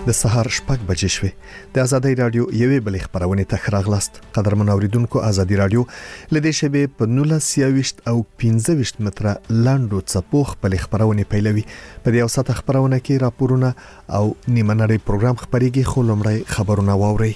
د سهار 6 بجې شوې د ازادي رادیو یوې بلې خبرونه ته خراغلاست. قدرمن اوریدونکو، ازادي رادیو لدې شبي په 19 او 15 متره لاندو څپو خپل خبرونه پیلوي. په دې اوسط خبرونه کې راپورونه او نیمنړی پروګرام خبريږي، خو لمړی خبرونه واوري.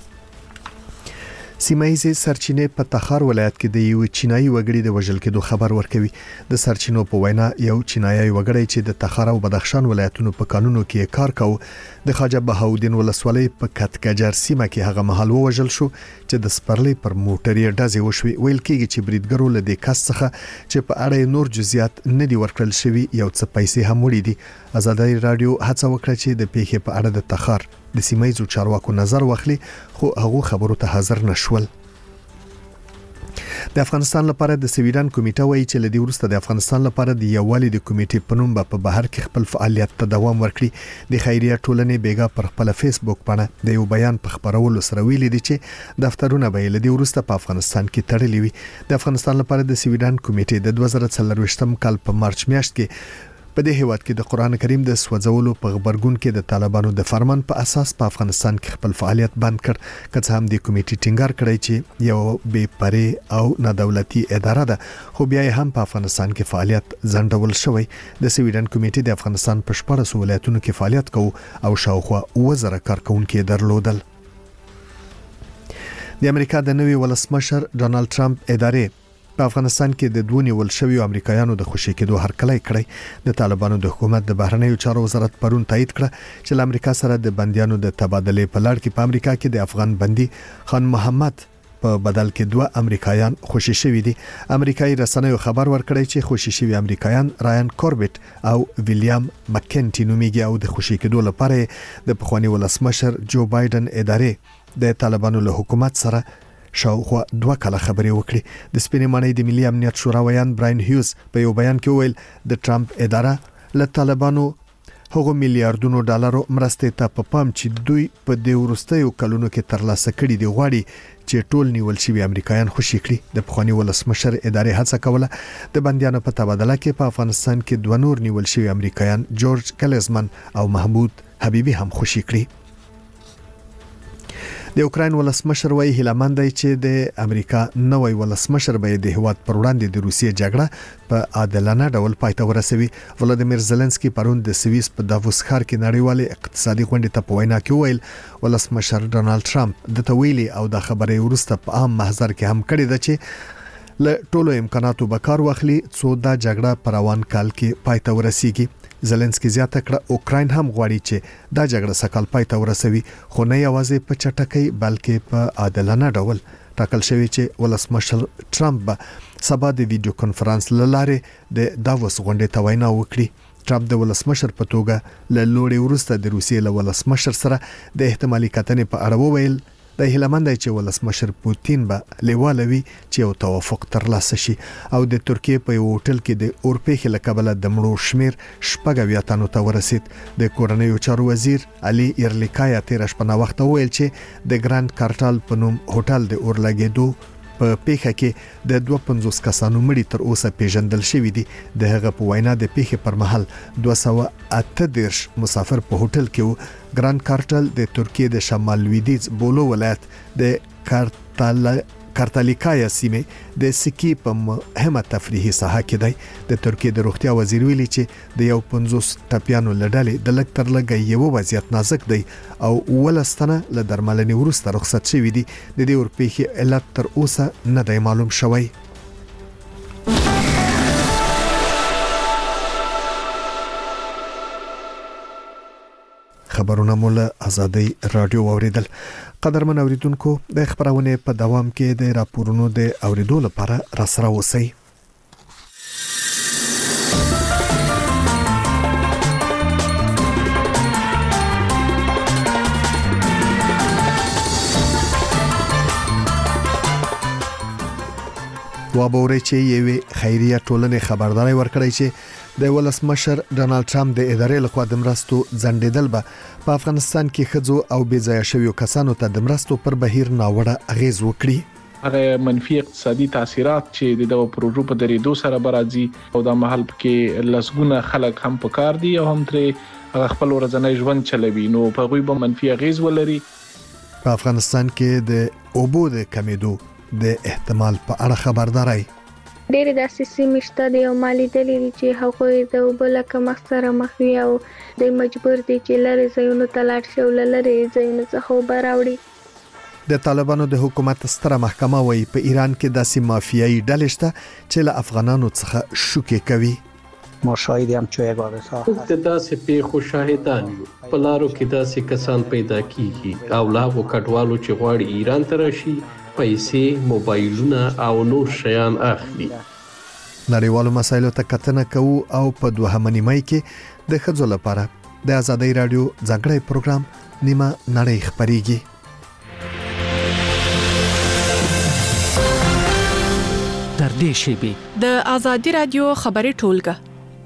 سیمایي سرچینې په تخار ولایت کې د یو چینایي وګړي د وژل کېدو خبر ورکوي. د سرچینو په وینا یو چینایي وګړی چې د تخار او بدخشان ولایتونو په قانونو کې کار کاوه د خواجه بهاودین ولسوالۍ په کټکجر سیمه کې هغه مهال وژل شو چې د سپرلي پر موټرې ډزې وشوي. ویل کېږي چې بریدګرو له دې کس څخه چې په اړه نور جزئیات نه دي ورکړل شوی یو څه پیسې هم وړي دي. ازادي رادیو هڅه وکړه چې د پیښې په اړه د تخار د سیمایي چارواکو نظر واخلي، خو هغه خبرو ته حاضر نشول. د افغانستان لپاره د سویډن کمیټه وایي چې لدی ورسته د افغانستان لپاره د یووالي د کمیټې په نوم په بهر کې خپل فعالیت ته دوام ورکړي. د خیریه ټولنې بیګا پر خپل فیسبوک باندې د یو بیان په خبرولو سره ویلي دي چې دفترونه به لدی ورسته په افغانستان کې تړلي وي. د افغانستان لپاره د سویډن کمیټې د 2024 کال په مارچ میاشت کې په دې هیواد کې د قران کریم د سوځولو په خبرګون کې د طالبانو د فرمان په اساس په افغانستان کې خپل فعالیت بند کړ. که څه هم د کمیټې ټینګار کړی چې یو بې پرې او نه دولتي اداره ده، خو بیا هم په افغانستان کې فعالیت ځنډول شوی. د سویډن کمیټې د افغانستان په 14 ولایتونو کې فعالیت کوي او شاوخوا 1000 کارکونکو درلودل. د امریکا د نوي ولسمشر ډونالد ټرمپ ادارې په افغانستان کې د دوه نیول شوی امریکایانو د خوشی کېدو هرکلی کړی. د طالبانو د حکومت د بهرنیو چارو وزارت پرون تایید کړ چې له امریکا سره د بنديانو د تبادلې په لړ کې په امریکا کې د افغان بندي خان محمد په بدل کې 2 امریکایان خوشی شوی دي. امریکایي رسنیو خبر ورکړی چې خوشی شوی امریکایان رایان کوربټ او ویلیام مکنټي نومیږي او د خوشی کېدو لپاره د پخوانی ولسمشر جو بایدن ادارې د طالبانو له حکومت سره شاوخوا 2 کاله خبرې وکړي. د سپینې ماڼۍ د ملي امنیت شورا ویان براین هیوز په یو بیان کې ویل د ټرمپ اداره له طالبانو هغه میلیارډونو ډالرو مرستې ته په پام چې دوی په دې ورستیو کلونو کې ترلاسه کړي دي غواړي چې ټول نیول شوی امریکایان خوشی کړي. د پخوانی ولسمشر ادارې هڅه کوله د بنديانو په تبادله کې په افغانستان کې 2 نور نیول شوی امریکایان جورج کلیزمن او محمود حبیبي هم خوشی کړي. د اوکراین ولسمشر وایي هیلمند دی چې د امریکا نوې ولسمشر به د هیواد پر وړاندې د روسیې جګړه په عادلانه ډول پای ته ورسوي. ولادیمیر زيلنسکي پرون د سویس په دافوس ښار کې نړیوال اقتصادي غونډې ته په وینا کې ویل ولسمشر ډونالد ټرمپ د تویلي او د خبرې ورسته په عام محضر کې هم کړی دی چې له ټولو امکاناتو به کار واخلي څو دا جګړه په روان کال کې پای ته ورسیږي. زيلنسکي زیاته کړه اوکراین هم غواړي چې دا جګړه سکهال پای ته ورسوي، خو نه یوازې په چټکۍ بلکې په عادلانه ډول. ټاکل شوی چې ولسمشر ټرمپ به سبا د ویډیو کانفرنس لاره د دافوس غونډې ته وینا وکړي. ټرمپ د ولسمشر په توګه له لوړې ورسته د روسیې له ولسمشر سره د احتمالي کتنې په اړه وویل د هیلمند دی چې ولسمشر پوتین به لیوالوي چې یو توافق ترلاسه شي. او د ترکیه په یو هوټل کې د اورپېخ له کبله د مړو شمیر 6 تنو ته ورسید. د کورنیو چارو وزیر علي ایرلیکایا تیر شپه وخت ویل چې د ګراند کارټال په نوم هوټل د اورلګېدو په پیښه کې د 52 کسانو مړي تر اوسه پیژندل شوی دي. د هغه په وینا د پیښې پر مهال 238 مسافر په هوټل کې وو. ګراند کارټل د ترکیه د شمال لویدیځ بولو ولایت د کارتالیکایا سیمه د سکی په مهمه تفریحي ساحه کې دی. د ترکیه د روغتیا وزیر ویلي چې د یو 50 ټپیانو لړلې د لک تر لګي یو وضعیت نازک دی او ولستنه له درملنې ورسته رخصت شوی دي. د دې اورپېخي علت تر اوسه نه دی معلوم شوی. خبرونه مول ازادي رادیو اوریدل. قدرمن اوریدونکو، د خبرونه په دوام کې د راپورونو د اوریدو لپاره راسره اوسئ. وابوري چې یوې خیریه ټولنې خبرداري ورکړی چې د ولسمشر ډونالد ټرمپ د ادارې لخوا د مرستو ځنډېدل به په افغانستان کې خځو او بې ځایه شویو کسانو ته د مرستو پر بهیر ناوړه اغیز وکړي. هغه منفي اقتصادي تاثیرات چې د پروژو په درېدو سره برازي او د محل کې لسګونه خلک هم پکار دي او هم تر خپل ورځنی ژوند چلوي نو په غوي به منفي اغیز ولري. په افغانستان کې د اوبو د کمیدو د احتمال په اړه خبرداري ډېر داسې سیمې شته دي او مالي دلیل چې هغوی د اوبو له کمښت سره مخ وي او د مجبور دي چې لرې ځایونو ته لاړ شي او لرې ځایونو څخه اوبه راوړي. د طالبانو د حکومت ستره محکمه وایي په ایران کې داسې مافیایي ډلې شته چې له افغانانو څخه شوکې کوي. ما شاهدیم چې یگانه موږ د داسې پیښو شاهدان یو. په لارو کې داسې کسان پیدا کیږي او لا هغو کډوالو چې غواړي ایران ته راشي پیسې، موبایلونه او نور شیان اخلي. نړیوالو مسایلو ته کتنه کوو او په دوهمه نیمه کې د ښځو لپاره د آزادۍ رادیو ځانګړی پروګرام نیمه نړۍ خبريږي. تر دې شیبې د آزادۍ رادیو خبري ټولګه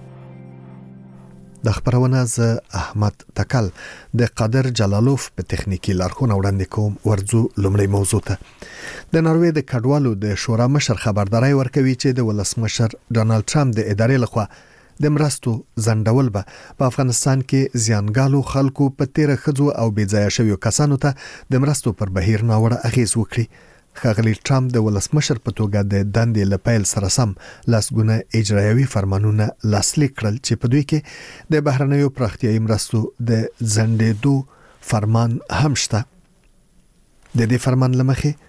د خبرونه ز احمد تکل د قادر جلالوف په تخنیکی لارښوونه وړاندې کوم. ورځو لومړی موضوع ته د ناروې د کډوالو د شورا مشر خبرداري ورکوي چې د ولسمشر ډونالد ټرمپ د ادارې لخوا د مرستو زندول به په افغانستان کې زیانګالو خلکو په تیر خځو او بېځایه شویو کسانو ته د مرستو پر بهیر ناوړه اغیز وکړي. ښاغلي ټرمپ د ولسمشر په توګه د دندې لپیل سره سم لاسګونه اجرایوي فرمانونه لاسلیک کړل چې په دوی کې د بهرنیو پراختیايي مرستو د زندېدو فرمان هم شته. د دې فرمان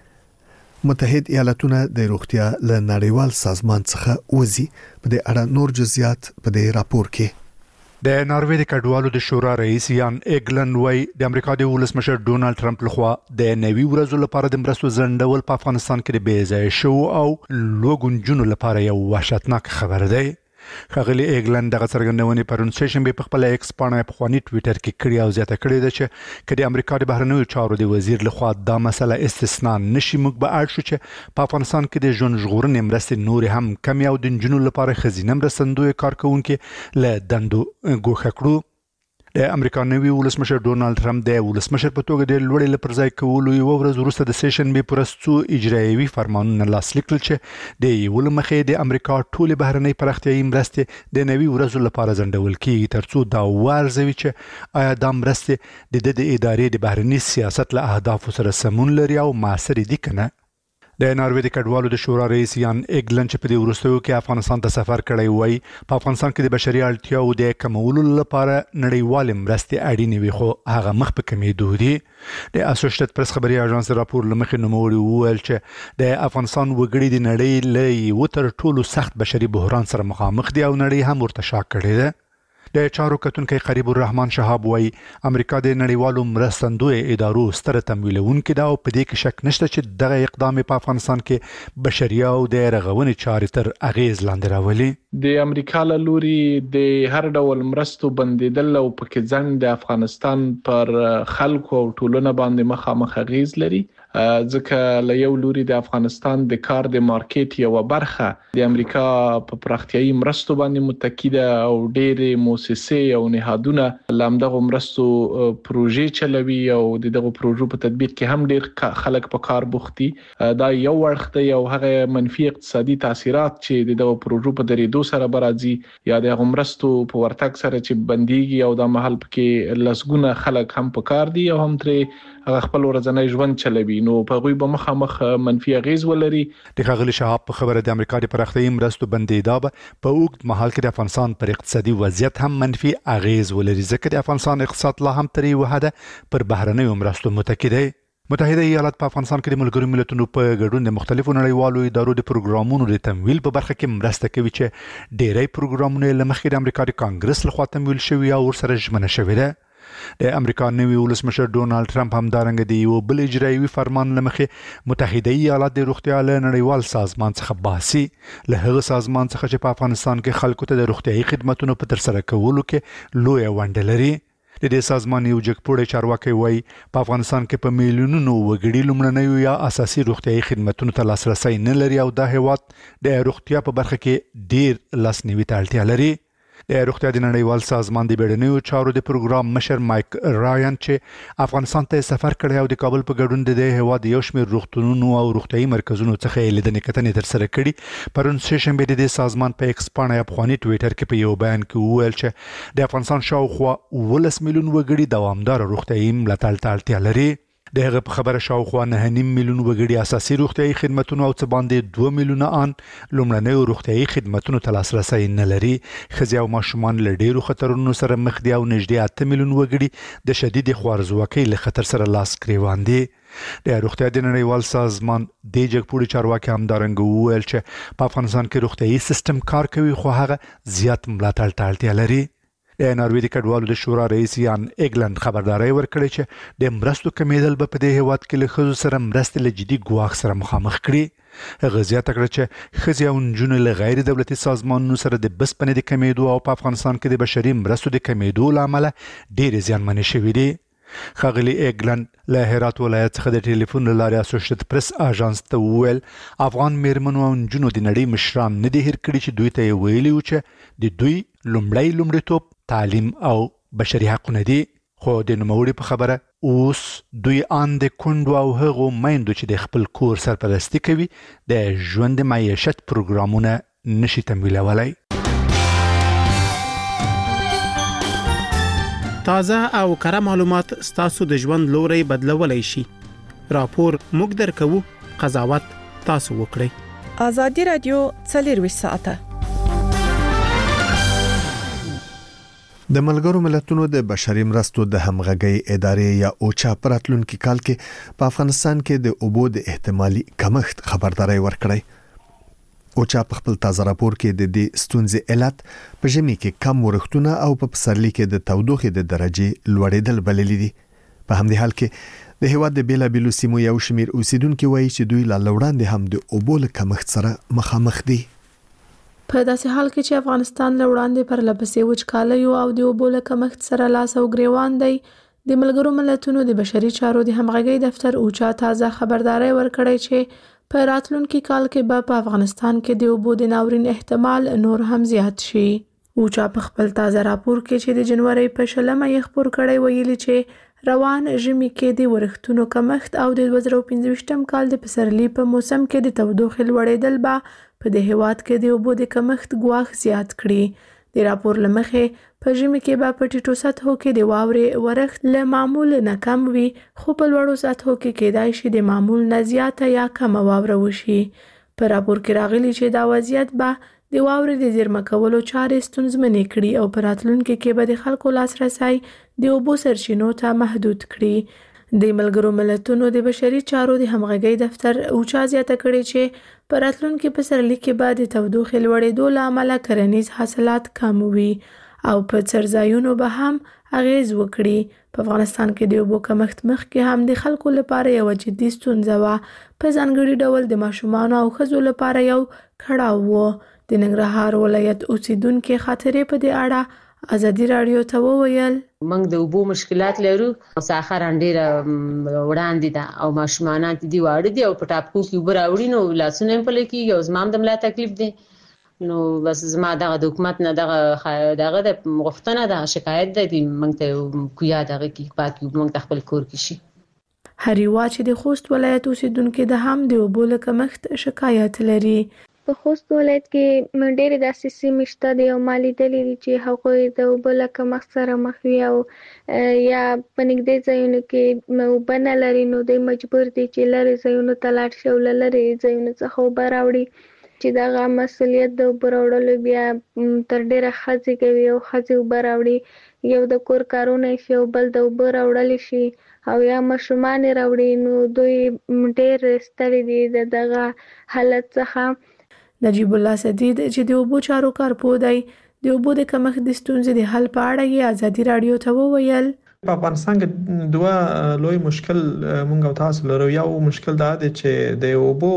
لمخې متحد ایالاتونه د روغتیا له نړیوال سازمان څخه وځي. په دې اړه نور جزئیات په دې راپور کې. د ناروې د کډوالو د شورا رئیس یان ایګلن وای د امریکا د ولسمشر ډونالد ټرمپ لخوا د نوي ورځو لپاره د مرستو زندول په افغانستان کې د بېځایه شو او لوګونجونو لپاره یو وحشتناک خبر دی. ښاغلي ایګلن دغه څرګندونې پرون سیشنبه په خپل ایکس باندې په خواني ټوئیټر کې کړی او زیاته کړی ده چې کله امریکا د بهرنیو چارو د وزیر لخوا دا مسله استثناء نشي موږ به اړ شو چې په افغانستان کې د ژوند ژغورنې مرستې نور هم کم یو د جنونو لپاره خزینه مرستندوی کارکونکو له دندو ګوښه کړو. د امریکا نوی ولسمشر ډونالد ټرمپ د ولسمشر په توګه د لوړې لپرځای کولو یو ورځ وروسته د سیشنبه پرستو اجرایوي فرمانونه لاسلیک کړل چې د یو لمخې د امریکا ټول بهرنۍ پراختیايي مرستې د نوي ورځو لپاره زندول کیږي ترڅو دا ورزوي چې آیا دا مرستې د ادارې د بهرنۍ سیاست له اهدافو سره سمون لري او موثر دي کنه. د ناروې د کډوالو د شورا رئیس یان ایګلن چې په دې وروستیو کې افغانستان ته سفر کړی وای په افغانستان کې د بشري اړتیاو د کمولو لپاره نړیوال مرستې اړینې وي خو هغه مخ په کمیدو دي. د اسوسییټډ پریس خبري اژانس راپور لمخې نوموړي وویل چې د افغانستان وګړي د نړۍ له وتر ټولو سخت بشري بحران سره مخامخ دي او نړۍ هم ورته شاک کړی ده. د چارو کتونکو قریب الرحمن شهاب وای امریکا د نړیوالو مرستندوی ادارو ستر تمویلونکو دا او په دې کې شک نشته چې دغه اقدام په افغانستان کې بشري او د رغونې چارې تر اغیز لاندې راولي. د امریکا له لوري د هر ډول مرستو بندیدل او پکې ځنډ د افغانستان پر خلکو او ټولنه باندې مخامخ اغیز لري ځکه له یو لوري د افغانستان د کار د مارکیټ یو برخه د امریکا په پراختیايي مرستو باندې متکی ده او ډېرې مؤسسې او نهادونه لامدغه مرستو پروژې چلوي او دغه پروژو په تطبیق کې هم ډېر خلک په کار بوختي. دا یو ورخته یو هغه منفي اقتصادي تاثیرات چې دغه پروژو په درېدو سره برازي یا د مرستو په ورتګ سره چې بنديږي او د محل کې لسګونه خلک هم په کار دي او هم تر خپل ورځنی ژوند چلوي نو په غوي به مخامخ منفي اغیز ولري. د ښاغلي شهاب په خبره د امریکا د پراختیايي مرستو بندیدا په اوږد مهال کې د افغانستان پر اقتصادي وضعیت هم منفي اغیز ولري ځکه د افغانستان اقتصاد لا هم تر یو حد پر بهرنیو مرستو متکی دی. متحده ایالات په افغانستان کې د ملګرو ملتونو په ګډون د مختلفو نړیوالو ادارو د پروګرامونو د تمویل په برخه کې مرسته کوي چې ډېری پروګرامونه له مخکې د امریکا د کانګرس لخوا تمویل شوي او ورسره ژمنه شوې ده. د امریکا نوی ولسمشر ډونالد ټرمپ هم دارنګ دی یو بل اجرایوي فرمان لمخې متحده ایالات د روغتیا له نړیوال سازمان څخه باسي له هغه سازمان څخه چې په افغانستان کې خلکو ته د روغتیايي خدماتو په تر سره کولو کې لوی ونډه لري. د دې سازمان یو جګپوړی چارواکي وایي په افغانستان کې په میلیونونو وګړي لومړنیو یا اساسي روغتیايي خدماتو ته لاسرسي نه لري او د هیواد د روغتیا په برخه کې ډیر لاسنیوي ته اړتیا لري. د روغتیا د نړیوال سازمان د بیړنیو چارو د پروګرام مشر مایک رایان چې افغانستان ته سفر کړی او د کابل په ګډون د هیواد یو شمېر روغتونونو او روغتیايي مرکزونو څخه لیدنې کتنې ترسره کړي. پرون سه شنبه د سازمان په ایکس باندې افغاني ټوئیټر کې په یو بیان کې وویل چې د افغانستان شاوخوا 19 میلیون وګړي دوامدار روغتیايي ملاتړ ته اړتیا لري. دغه په خبره شاوخوا 9.5 میلیون وګړي اساسي روغتیايي خدماتو او څه باندې 2 میلیونه ان لومړنیو روغتیايي خدماتو ته لاسرسي نه لري. ښځې او ماشومان له ډېرو خطرونو سره مخ دي او نږدې 8 میلیون وګړي د شدید خوارځواکۍ له خطر سره لاس ګریوان دي. د روغتیا د نړیوال سازمان د جګپوړي چارواکي همدارنګه وویل چې په افغانستان کې روغتیايي سیستم کار کوي خو هغه زیات ملاتړ ته اړتیا لري. د ناروې د کډوالو د شورا رئیس یان ایګلند خبرداري ورکړي چې د مرستو کمیدل په دې هیواد کې له ښځو سره مرستې له جدي ګواښ سره مخامخ کړي. هغه زیاته کړه چې ښځې او نجونې له غیر دولتي سازمانونو سره د بسپنې د کمیدو او په افغانستان کې د بشري مرستو د کمیدو لامل ډېر زیانمنې شوې دي. ښاغلي ایګلند له هرات ولایت څخه د ټلیفون لارې اسوسییټډ پریس اژانس ته وویل افغان میرمنو او نجونو د نړۍ مشران نه دي هیر کړي چې دوی ته ویلي و چې د دوی لومړیتوب تعلیم او بشري حقونه دي. خو د نوموړي په خبره اوس دوی ان د کندو او هغو میندو چې د خپل کور سرپرستی کوي د ژوند معیشت پروګرامونه نشي تمویلولای. تازه او کره معلومات ستاسو د ژوند لوري بدلولای شي. راپور موږ درکوو، قضاوت تاسو وکړئ. ازادي رادیو 24 ساعته. د ملګرو ملتونو د بشري مرستو د همغږي ادارې یا اوچا پراتلونکو کال کې په افغانستان کې د اوبو د احتمالي کمښت خبرداري ورکړی. اوچا په خپل تازه راپور کې د دې ستونزې علت په ژمي کې کم ورښتونه او په پسرلي کې د تودوخې د درجه لوړېدل بللي دي. په همدې حال کې د هیواد د بیلابیلو سیمو یو شمیر اوسیدونکو وایي چې دوی لا وړاندې هم د اوبو له کمښت سره مخامخ دي. په داسې حال کې چې افغانستان له وړاندې پر لپسې وچکالیو او د اوبو له کمښت سره لاس او ګریوان دی، د ملګرو ملتونو د بشري چارو د همغږي دفتر اوچا تازه خبرداري ورکړی چې په راتلونکي کال کې به په افغانستان کې د اوبو د ناورین احتمال نور هم زیات شي. اوچا په خپل تازه راپور کې چې د جنوري په 20 یې خبر کړی ویلي چې روان ژمي کې د ورښتونو کمښت او د 2025م کال د پسرلي په موسم کې د تودوخې لوړېدل به په د هیواد کې د اوبو د کمښت ګواښ زیات کړي. د راپور لمخې په ژمي کې به په ټیټو سطحو کې د واورې ورښت له معمول نه کم وي، خو په لوړو سطحو کې کېدای شي د معمول نه زیاته یا کمه واوره وشي. په راپور کې راغلي چې دا وضعیت به د واورې د زیرمه کولو چارې ستونزمنې کړي او په راتلونکي کې به د خلکو لاسرسی د اوبو سرچینو ته محدود کړي. د ملګرو ملتونو د بشري چارو د همغږي دفتر اوچا زیاته کړي چې په راتلونکي پسرلي کې به د تودوخې لوړېدو له امله کرنیز حاصلات کم وي او په څرځایونو به هم اغیز وکړي. په افغانستان کې د اوبو کمښت مخکې هم د خلکو لپاره یو جدي ستونزه وه، په ځانګړي ډول د ماشومانو او ښځو لپاره یو کړاو و. د ننګرهار ولایت اوسیدونکو خاطرې په دې اړه ازادي رادیو ته وویل موږ د اوبو مشکلات لرو، ساخر ډیره وړاندې ده او ماشومان دي واړه دي او په ټاپکو کې اوبه راوړي نو لاسونه په لکه یو زمام د ملا تکلیف دي. نو بس زما دغه د حکومت نه دغه د غوښتنه ده، شکایت ده چې موږ ته کویا دغه کې پاکي موږ خپل کور کې شي. هریوا چې د خوست ولایت اوسیدونکو د هم د اوبو له کمښت شکایت لري. په خوست ولایت کې ډېرې داسې سیمې شته دي او ما لیدلي دي چې هغوی د اوبو له کمښت سره مخ وي او یا په نږدې ځایونو کې اوبه نه لري، نو دوی مجبور دي چې لرې ځایونو ته لاړ شي او له لرې ځایونو څخه اوبه راوړي، چې دغه مسؤلیت د اوبه راوړلو بیا تر ډېره ښځې کوي او ښځې اوبه راوړي، یو د کور کارونه شي او بل د اوبه راوړل شي او یا ماشومان راوړي، نو دوی ډېر ستړي دي د دغه حالت څخه. نجیب الله سدید چې د اوبو چارو کارپوه دی، د اوبو د کمښت د ستونزې د حل په اړه یې ازادي رادیو ته وویل په افغانستان کې دوه لوی مشکل مونږ او تاسو لرو. یو مشکل دا دی چې د اوبو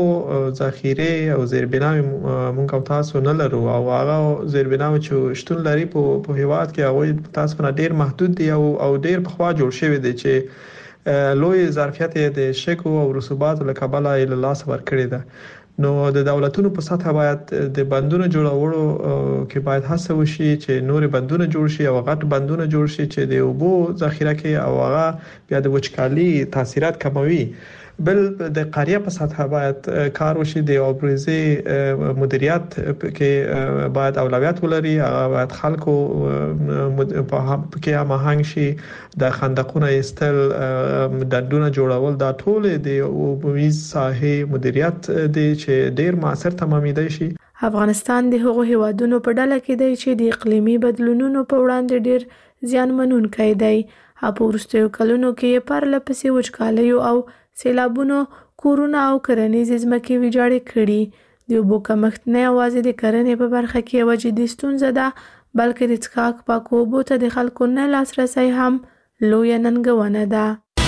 ذخیره او زیربناوي مونږ او تاسو نه لرو او هغه زیربناوي چې شتون لري په هیواد کې هغه تاسو نه ډیر محدود دي او ډیر په خوا جوړ شوی دی چې لوی ظرفیت د شګو او رسوبات له کبله له لاس ورکړی ده. نو د دولتونو په سطح باید د بندونو جوړولو کې باید هڅه وشي چې نور بندونه جوړ شي او غټ بندونه جوړ شي چې د اوبو ذخیره کې او هغه بیا د وچکالي تاثیرات کموي. بل د قاریه په سطح باید کار وشي د اوبریزي مدیریت کې باید اولویت ولري. هغه باید خلکو په کې هماهنګ شي. د خندقونو ایستل دندونه جوړول دا ټول د اوبریز ساحې مدیریت دي چې ډیر موثر تمامیدای شي. افغانستان د هغو هیوادونو په ډله کې دی چې د اقلیمي بدلونونو په وړاندې ډیر زیانمنونکی دی. په وروستیو کلونو کې پرله پسې وچکالۍ او سیلابونو کورونه او کرنیزې ځمکې ویجاړې کړي. د اوبو کمښت نه یوازې د کرنې په برخه کې یوه جدي ستونزه ده، بلکې د څښاک پاکو اوبو ته د خلکو نه لاسرسی هم لویه ننګونه ده.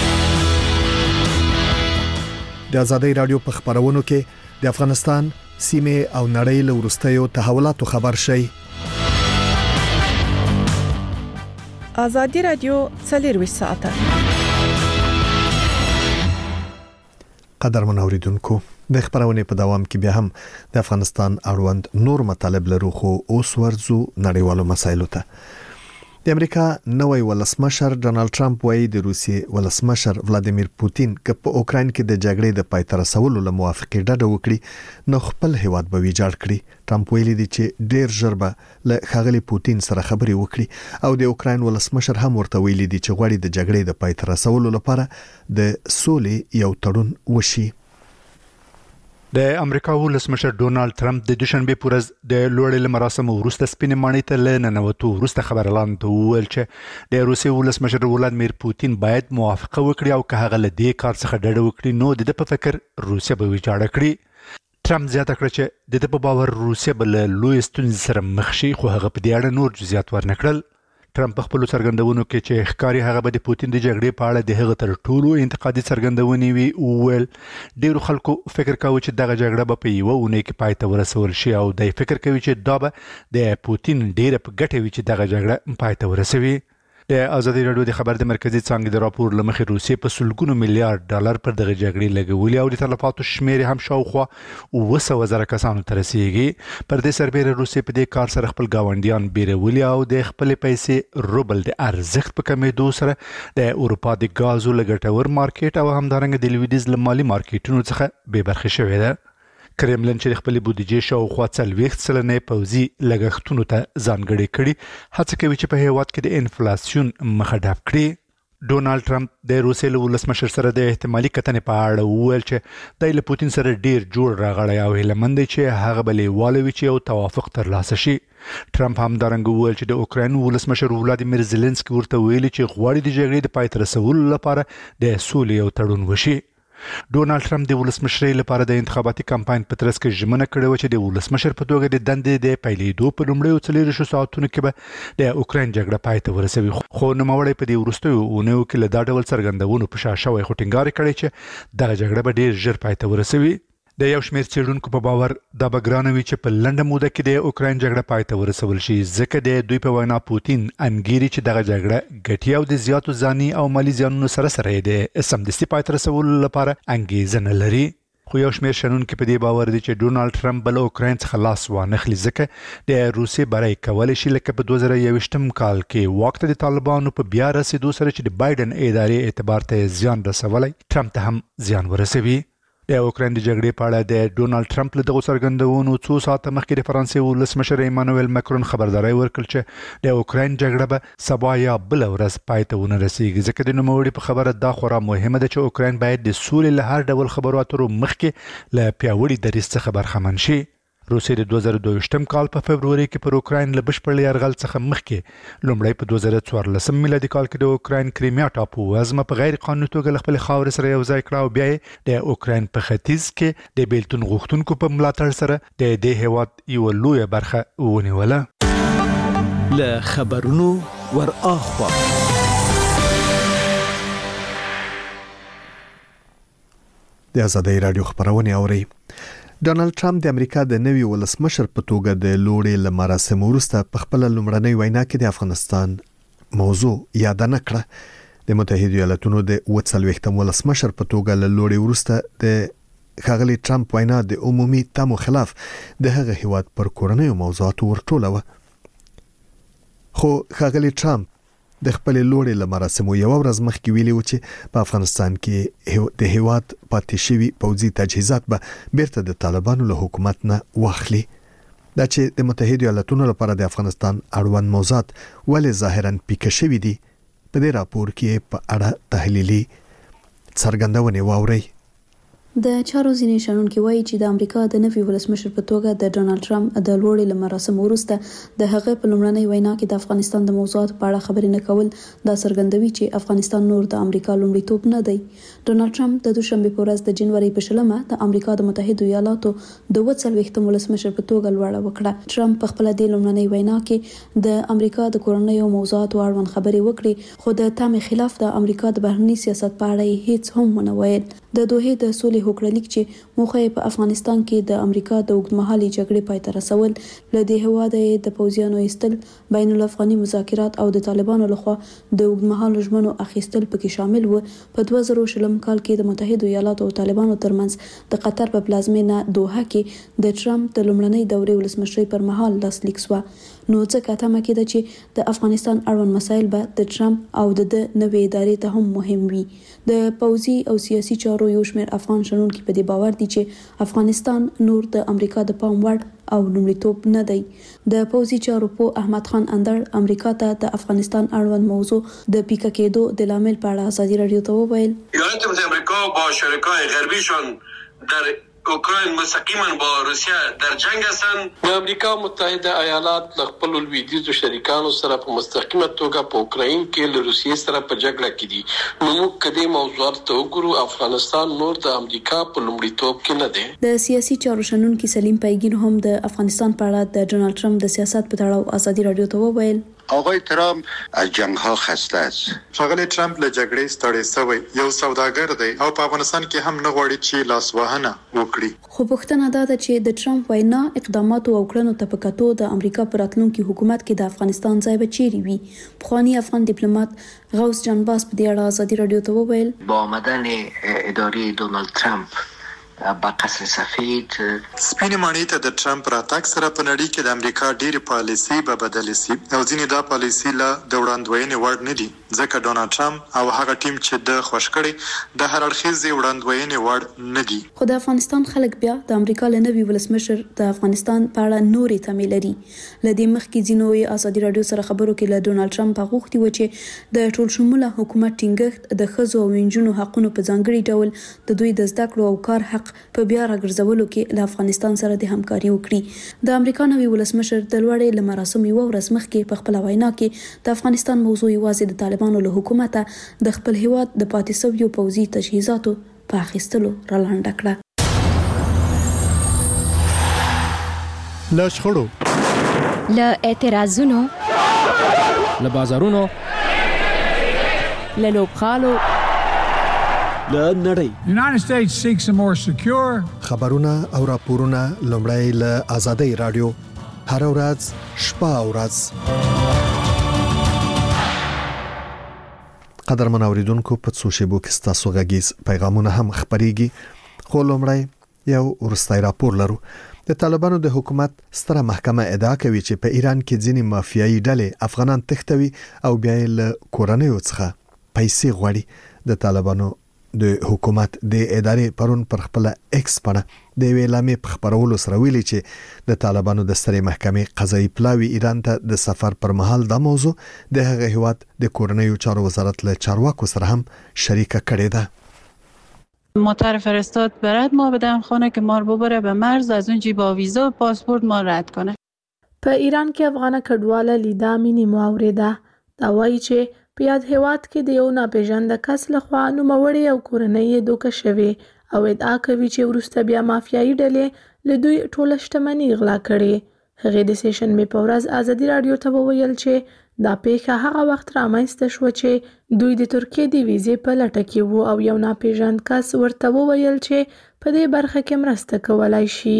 د ازادۍ راډیو په خبرونو کې د افغانستان سیمه او نړۍ له وروستیو تحولاتو خبر شي. ازادي راډیو 24 ساعته. قدرمن اوریدونکو، د خبرونې په دوام کې بیا هم د افغانستان اړوند نور مطالب لرو، خو اوس ورځو نړیوالو مسایلو ته. د امریکا نوی ولسمشر ډونالد ټرمپ وايي د روسیې ولسمشر ولادیمیر پوتین که په اوکراین کې د جګړې د پای ته رسولو له موافقې ډډه وکړي نو خپل هیواد به ویجاړ کړي. ټرمپ ویلي دی چې ډیر ژر به له ښاغلي پوتین سره خبرې وکړي او د اوکراین ولسمشر هم ورته ویلي دی چې غواړي د جګړې د پای ته رسولو لپاره د سولې یو تړون وشي. د امریکا ولسمشر ډونالد ټرمپ د دوشنبه پورز د لوړې مراسم وروسته سپینې ماڼۍ ته لننوتو وروسته خبرلاند وویل چې د روسیې ولسمشر ولادیمیر پوتین باید موافقه وکړي او که هغه له دې کار څخه ډډه وکړي نو د په فکر روسیه به ویجاړه کړي. ټرمپ زیاته کړه چې د په باور روسیه به له لوی ستونزې سره مخ شي، خو هغه په دې اړه نور جزئیات ورنکړل. ټرمپ خپل څرګندونو کې چې ښکاری هغه به د پوتین د جګړې په اړه د هغه تر ټولو انتقادي څرګندونې وی ویل ډیرو خلکو فکر کاوه چې دغه جګړه به په یوه اونۍ کې پای ته ورسول شي او د فکر کوي چې دا به د پوتین ډیره په ګټه وي چې دغه جګړه پای ته ورسوي. د ازادي راډیو د خبر د مرکزی څانګې د راپور لمخې روسیې په سلګونو میلیارډ ډالر پر دغه جګړې لګولي او د تلفاتو شمیر هم شاوخوا 200,000 کسانو ته رسیږي. پر دې سربېره روسیې په دې کار سره خپل گاونډیان بیرولي او د خپل پیسې روبل د ارزښت په کمیدو سره د اروپا د غازو لګټور مارکیټ او همدارنګه د لویدیز مالي مارکیټونو څخه بې برخې شوې ده. کرملن چې خپل بودیجې شاوخوا 40% پوځي لګښتونو ته ځانګړي کړي هڅه کوي چې په هیواد کې د انفلیسیون مخه ډب کړي. ډونالد ټرمپ د روسیې له ولسمشر سره د احتمالي کتنې په اړه وویل چې د له پوتین سره ډیر جوړ راغلی او هیلمند دی چې هغه بلې والوي چې یو توافق ترلاسه شي. ټرمپ هم دارنګ وویل چې د اوکراین ولسمشر ولادیمیر زيلنسکي ورته ویلي چې غواړي د جګړې د پای ته رسولو لپاره د سولې یو تړون وشي. ډونالد ټرمپ د ولسمشرۍ لپاره د انتخاباتي کمپاین په ترڅ کې ژمنه کړې و چې د ولسمشر په توګه د دندې د پیلېدو په لومړیو 40 ساعتونو کې به د اوکراین جګړه پای ته ورسوي، خو نوموړی په دې وروستیو اونیو کې له دا ډول څرګندونو په شا شوی خو ټینګار کړی چې دغه جګړه به ډیر ژر پای ته ورسوي. د یو شمېر څېړونکو په باور دا به ګرانه وي چې په لنډه موده کې د اوکراین جګړه پای ته ورسول شي، ځکه د دوی په وینا پوتین انګیري چې دغه جګړه ګټي او د زیاتو ځاني او مالی زیانونو سره سره د سمدستي پای ته رسولو لپاره انګیزه نه لري. خو یو شمېر شنونکي په دې باور دي چې ډونالد ټرمپ بل اوکراین څخه لاس وانخلي، ځکه د روسیې بری کولی شي لکه په 2021 کال کې واک ته د طالبانو په بیا رسیدو سره چې د بایدن ادارې اعتبار ته زیان رسولی ټرمپ ته هم زیان ورسوي. د اوکراین د جګړې په اړه د ډونالد ټرمپ له دغو څرګندونو څو ساعته مخکې د فرانسې ولسمشر ایمانوئل ماکرون خبرداری ورکړ چې د اوکراین جګړه به سبا یا بل ورځ پای ته ونه رسیږي، ځکه د نوموړي په خبره دا خورا مهمه ده چې اوکراین باید د سولې له هر ډول خبرو اترو مخکې له پیاوړي دریځ څخه برخمن شي. روسیې د 2022 کال په فبروري کې پر اوکراین له بشپړ یرغل څخه مخکې لومړی په 2014 میلادي کال کې د اوکراین کریمیا ټاپو وزمه په غیر قانوني توګه خپل خاورې سره یوځای کړه او بیا د اوکراین په ختیځ کې د بیلتون غوښتونکو په ملاتړ سره د دې هیواد یو لوی برخه ونیوله. له خبرونو ور اخوا د ازادۍ راډیو خبرونه اوري. ډونالد ټرمپ د امریکا د نوي ولسمشر په توګه د لوړې له مراسم وروسته په خپل لومړنۍ وینا کې د افغانستان موضوع یاد نه کړه. د متحده ایالاتونو د 40 ولسمشر په توګه له لوړې وروسته د ښاغلي ټرمپ وینا د عمومي تمو خلاف د هغه هیواد پر کورنیو موضوعاتو ورټولوه. خو ښاغلي ټرمپ د خپل لوړې لمراسمو یو ورځ مخکې ویلي و چې په افغانستان کې د هیواد پاتې شوی پوځي تجهیزات به بیرته د طالبانو له حکومت نه واخلي. دا چې د متحده ایالاتونو لپاره د افغانستان اړوند موضوعات ولې ظاهرا پیکه شوی دي په دې راپور کې په اړه تحلیلي څرګندونه واوري. د چارو ځینې شنونکي وایي چې د امریکا د نوي ولسمشر په توګه د ډونالد ټرمپ د لوړې لمراسمو وروسته د هغه په لومړنۍ وینا کې د افغانستان د موضوعاتو په اړه خبرې نه کول دا څرګندوي چې افغانستان نور د امریکا لومړیتوب نه دی. ډونالد ټرمپ د دوشنبه په ورځ د جنوري په 20 د امریکا د متحده ایالاتو د 40 ولسمشر په توګه لوړه وکړه. ټرمپ په خپل د لومړنۍ وینا کې د امریکا د کورنیو موضوعاتو اړوند خبرې وکړې، خو د تام خلاف د امریکا د بهرنی سیاست په اړه هیڅ هم ونه ویل. د دوه د سولې هوکړلیک چې موخه په افغانستان کې د امریکا د اوږدمهالي جګړې پای ته رسول، له دې هواده د پوځیانو ایستل، بین الافغاني مذاکرات او د طالبانو لخوا د اوږدمهالو ژمنو اخیستل پکې شامل و. په 2020 کال کې د متحده ایالاتو او طالبانو ترمنځ د قطر په پلازمینه دوحه کې د ټرمپ د لومړنۍ دورې ولسمشرۍ پر مهال لاسلیک شو. نو ځکه تمه کېده چې د افغانستان اړوند مسایل به د ټرمپ او د نوې ادارې ته هم مهم وي. د پوځي او سیاسي چارو یو شمېر افغان شنونکي په دې باور دي چې افغانستان نور د امریکا د پام وړ او لومړیتوب نه دی. د پوځي چارو په احمد خان اندر امریکا ته د افغانستان اړوند موضوع د پیکه کېدو د لامل په اړه ازادي رادیو ته وویل: ایالات متحده آمریکا با شرکای غربیشان در اوکراین مستقیما با روسیه در جنگ هستند. د امریکا متحده ایالات له خپل لویدیځو شریکانو سره په مستقیمه توګه په اوکراین کې له روسیې سره په جګړه کې دي. نو موږ کدي موضوعات ته وګورو، افغانستان نور د امریکا په لومړیتوب کې نه دی. د سیاسي چارو شنونکي سلیم پیګین هم د افغانستان په اړه د ډونالد ټرمپ د سیاست په تړاو ازادي رادیو ته وویل: آقای ترامپ از جنگ ها خسته است. ښاغلی ټرمپ له جګړې ستړی شوی یو سوداګر دی او په افغانستان کې هم نه غواړي چې لاسوهنه وکړي. خو پوښتنه دا ده چې د ټرمپ وینا اقدامات او کړنو ته په کتو د امریکا پر راتلونکي حکومت کې د افغانستان ځای به چیرې وي. پخوانی افغان ډیپلوماټ غوث جان باس په دې اړه ازادي رادیو ته وویل: با آمدن اداره دونالد ترامپ با قصر سفید سپینې ماڼۍ ته د ټرمپ راتګ سره په نړۍ کې د امریکا ډېری پالیسي به بدل شي او ځینې دا پالیسي له د وړاندوینې وړ نه دي، ځکه ډونالد ټرمپ او هغه ټیم چې د خوښ کړي د هر اړخیزې وړاندوینې وړ نه دي. خو د افغانستان خلک بیا د امریکا له نوي ولسمشر د افغانستان په اړه نورې تمې لري. له دې مخکې ځینو ازادي رادیو سره خبرو کې له ډونالد ټرمپ غوښتي و چې د ټول شموله حکومت ټینګښت د ښځو او نجونو حقونو په ځانګړي ډول د دوی د زده کړو او کار حق په بیا راګرځولو کې له افغانستان سره د همکاري وکړي. د امریکا نوي ولسمشر د لوړې لمراسمو یو ورځ مخکې په خپل وینا کې د افغانستان موضوع یوازې د طالبانو له حکومته د خپل هیواد د پاتې شویو پوځي تجهیزاتو په اخیستلو رالنډه کړه. له شخړو، له اعتراضونو، له بازارونو، له لوبغالو، له نړۍ. United States seeks a more secure. خبرونه او راپورونه لومړی له آزادۍ رادیو هر ورځ شپه او ورځ. قدرمن اوریدونکو، په څو شیبو کې ستاسو غږیز پیغامونه هم خبريږي، خو لومړی یو ورستای راپور لرو. د طالبانو د حکومت ستره محکمه ادعا کوي چې په ایران کې ځینې مافیایي ډلې افغانان تښتوي او بیا یې له کورنیو څخه پیسې غواړي. د طالبانو د حکومت د ادارې پرون پر خپل ایکس باندې د ویلامې په خبرولو سره ویلي چې د طالبانو د سترې محکمې قضایي پلاوی ایران ته د سفر پر مهال د موضوع د هغه هیواد د کورنیو چارو وزارت له چارواکو سره هم شریکه کړې ده. مطر فرستاد برد ما بدم خانه که ما رو ببره به مرز، از اونجی با ویزا و پاسپورت ما رد کنه. په ایران کې افغان کډواله لیدا مینی ماوریده دا وایي چې په یاد هیواد کې د یو ناپېژانده کس لخوا نوموړې او کورنۍ دوکه شوې او ادعا کوي چې وروسته بیا مافیایي ډلې له دوی ټوله شتمني غلا کړې. هغې د سیشنبې په ورځ ازادي رادیو ته وویل چې دا پیښه هغه وخت رامنځته شوه چې دوی د ترکیې د ویزې په لټه کې وو او یو ناپېژاند کس ورته وویل چې په دې برخه کې مرسته کولای شي.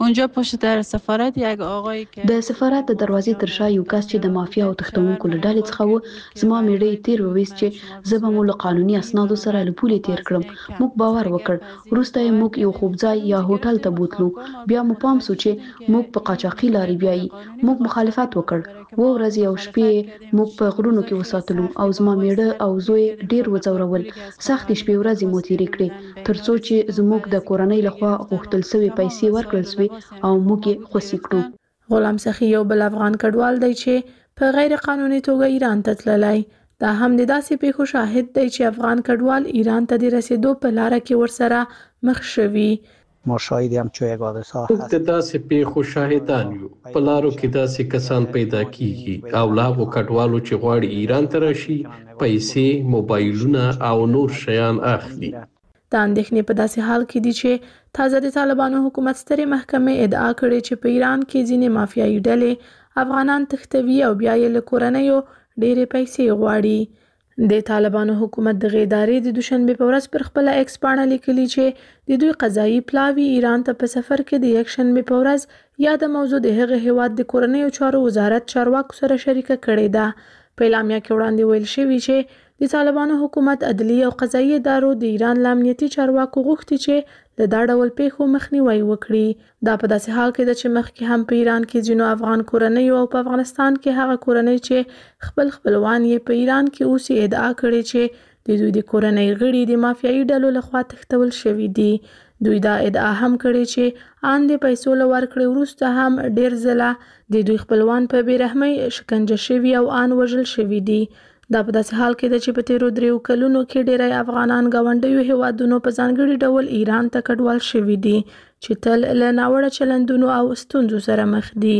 اونجا پشت در سفارت یک آقایی که د سفارت د دروازې تر شا یو کس چې د مافیا او تښتونکو له ډلې څخه و زما میړه تیر وویست چې زه به مو له قانوني اسنادو سره له پولې تیر کړم. موږ باور وکړ. وروسته یې موږ یو خوبځای یا هوټل ته بوتلو. بیا مو پام سو چې موږ په قاچاقي لارې بیایي. موږ مخالفت وکړ. و ورځې او شپې موږ په غرونو کې وساتلو او زما میړه او زوی ډیر وځورول. سخت شپې ورځې مو تیرې کړې تر څو چې زموږ د کورنۍ لخوا غوښتل شوی پیسې ورکړل شوې او موږ یې خوشي کړو. غلام سخی یو بل افغان کډوال دی چې په غیر قانوني توګه ایران ته تللی. دا هم د داسې پیښو شاهد دی چې افغان کډوال ایران ته د رسیدو په لاره کې ورسره مخ شوي. ما شاهدی هم چې یک حادثه موږ د داسې پیښو شاهدان یو. په لارو کې داسې کسان پیدا کیږي او لا هغو کډوالو چې غواړي ایران ته راشي پیسې، موبایلونه او نور شیان اخلي. د اندېښنې په داسې حال کې دي چې تازه د طالبانو حکومت سترې محکمې ادعا کړې چې په ایران کې ځینې مافیایي ډلې افغانان تښتوي او بیا یې له کورنیو ډېرې پیسې غواړي. د طالبانو حکومت دغه ادارې د دوشنبه په ورځ پر خپل ایکس پاڼه لیکلي چې د دوی قضایي پلاوي ایران ته په سفر کې د یک شنبه په ورځ یا د موضوع د هغه هیواد د کورنیو چارو وزارت چارواکو سره شریکه کړې ده. په اعلامیه کې وړاندې ویل شوي چې د طالبانو حکومت عدلي او قضایي ادارو د ایران له امنیتي چارواکو غوښتي چې له دا ډول پیښو مخنیوي وکړي. دا په داسې حال کې ده چې مخکې هم په ایران کې ځینو افغان کورنیو او په افغانستان کې هغه کورنۍ چې خپل خپلوان یې په ایران کې اوسي ادعا کړې چې د دوی د کورنۍ غړي د مافیایي ډلو لخوا تښتول شوي دي. دوی دا ادعا هم کړې چې ان د پیسو له ورکړې وروسته هم ډیر ځله د دوی خپلوان په بېرحمۍ شکنجه شوي او ان وژل شوي دي. دا په داسې حال کې ده چې په تیرو 3 کلونو کې ډیری افغانان ګاونډیو هیوادونو په ځانګړي ډول ایران ته کډوال شوي دي چې تل له ناوړه چلندونو او ستونزو سره مخ دي.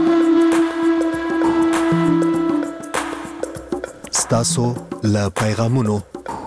ستاسو له پیغامونو.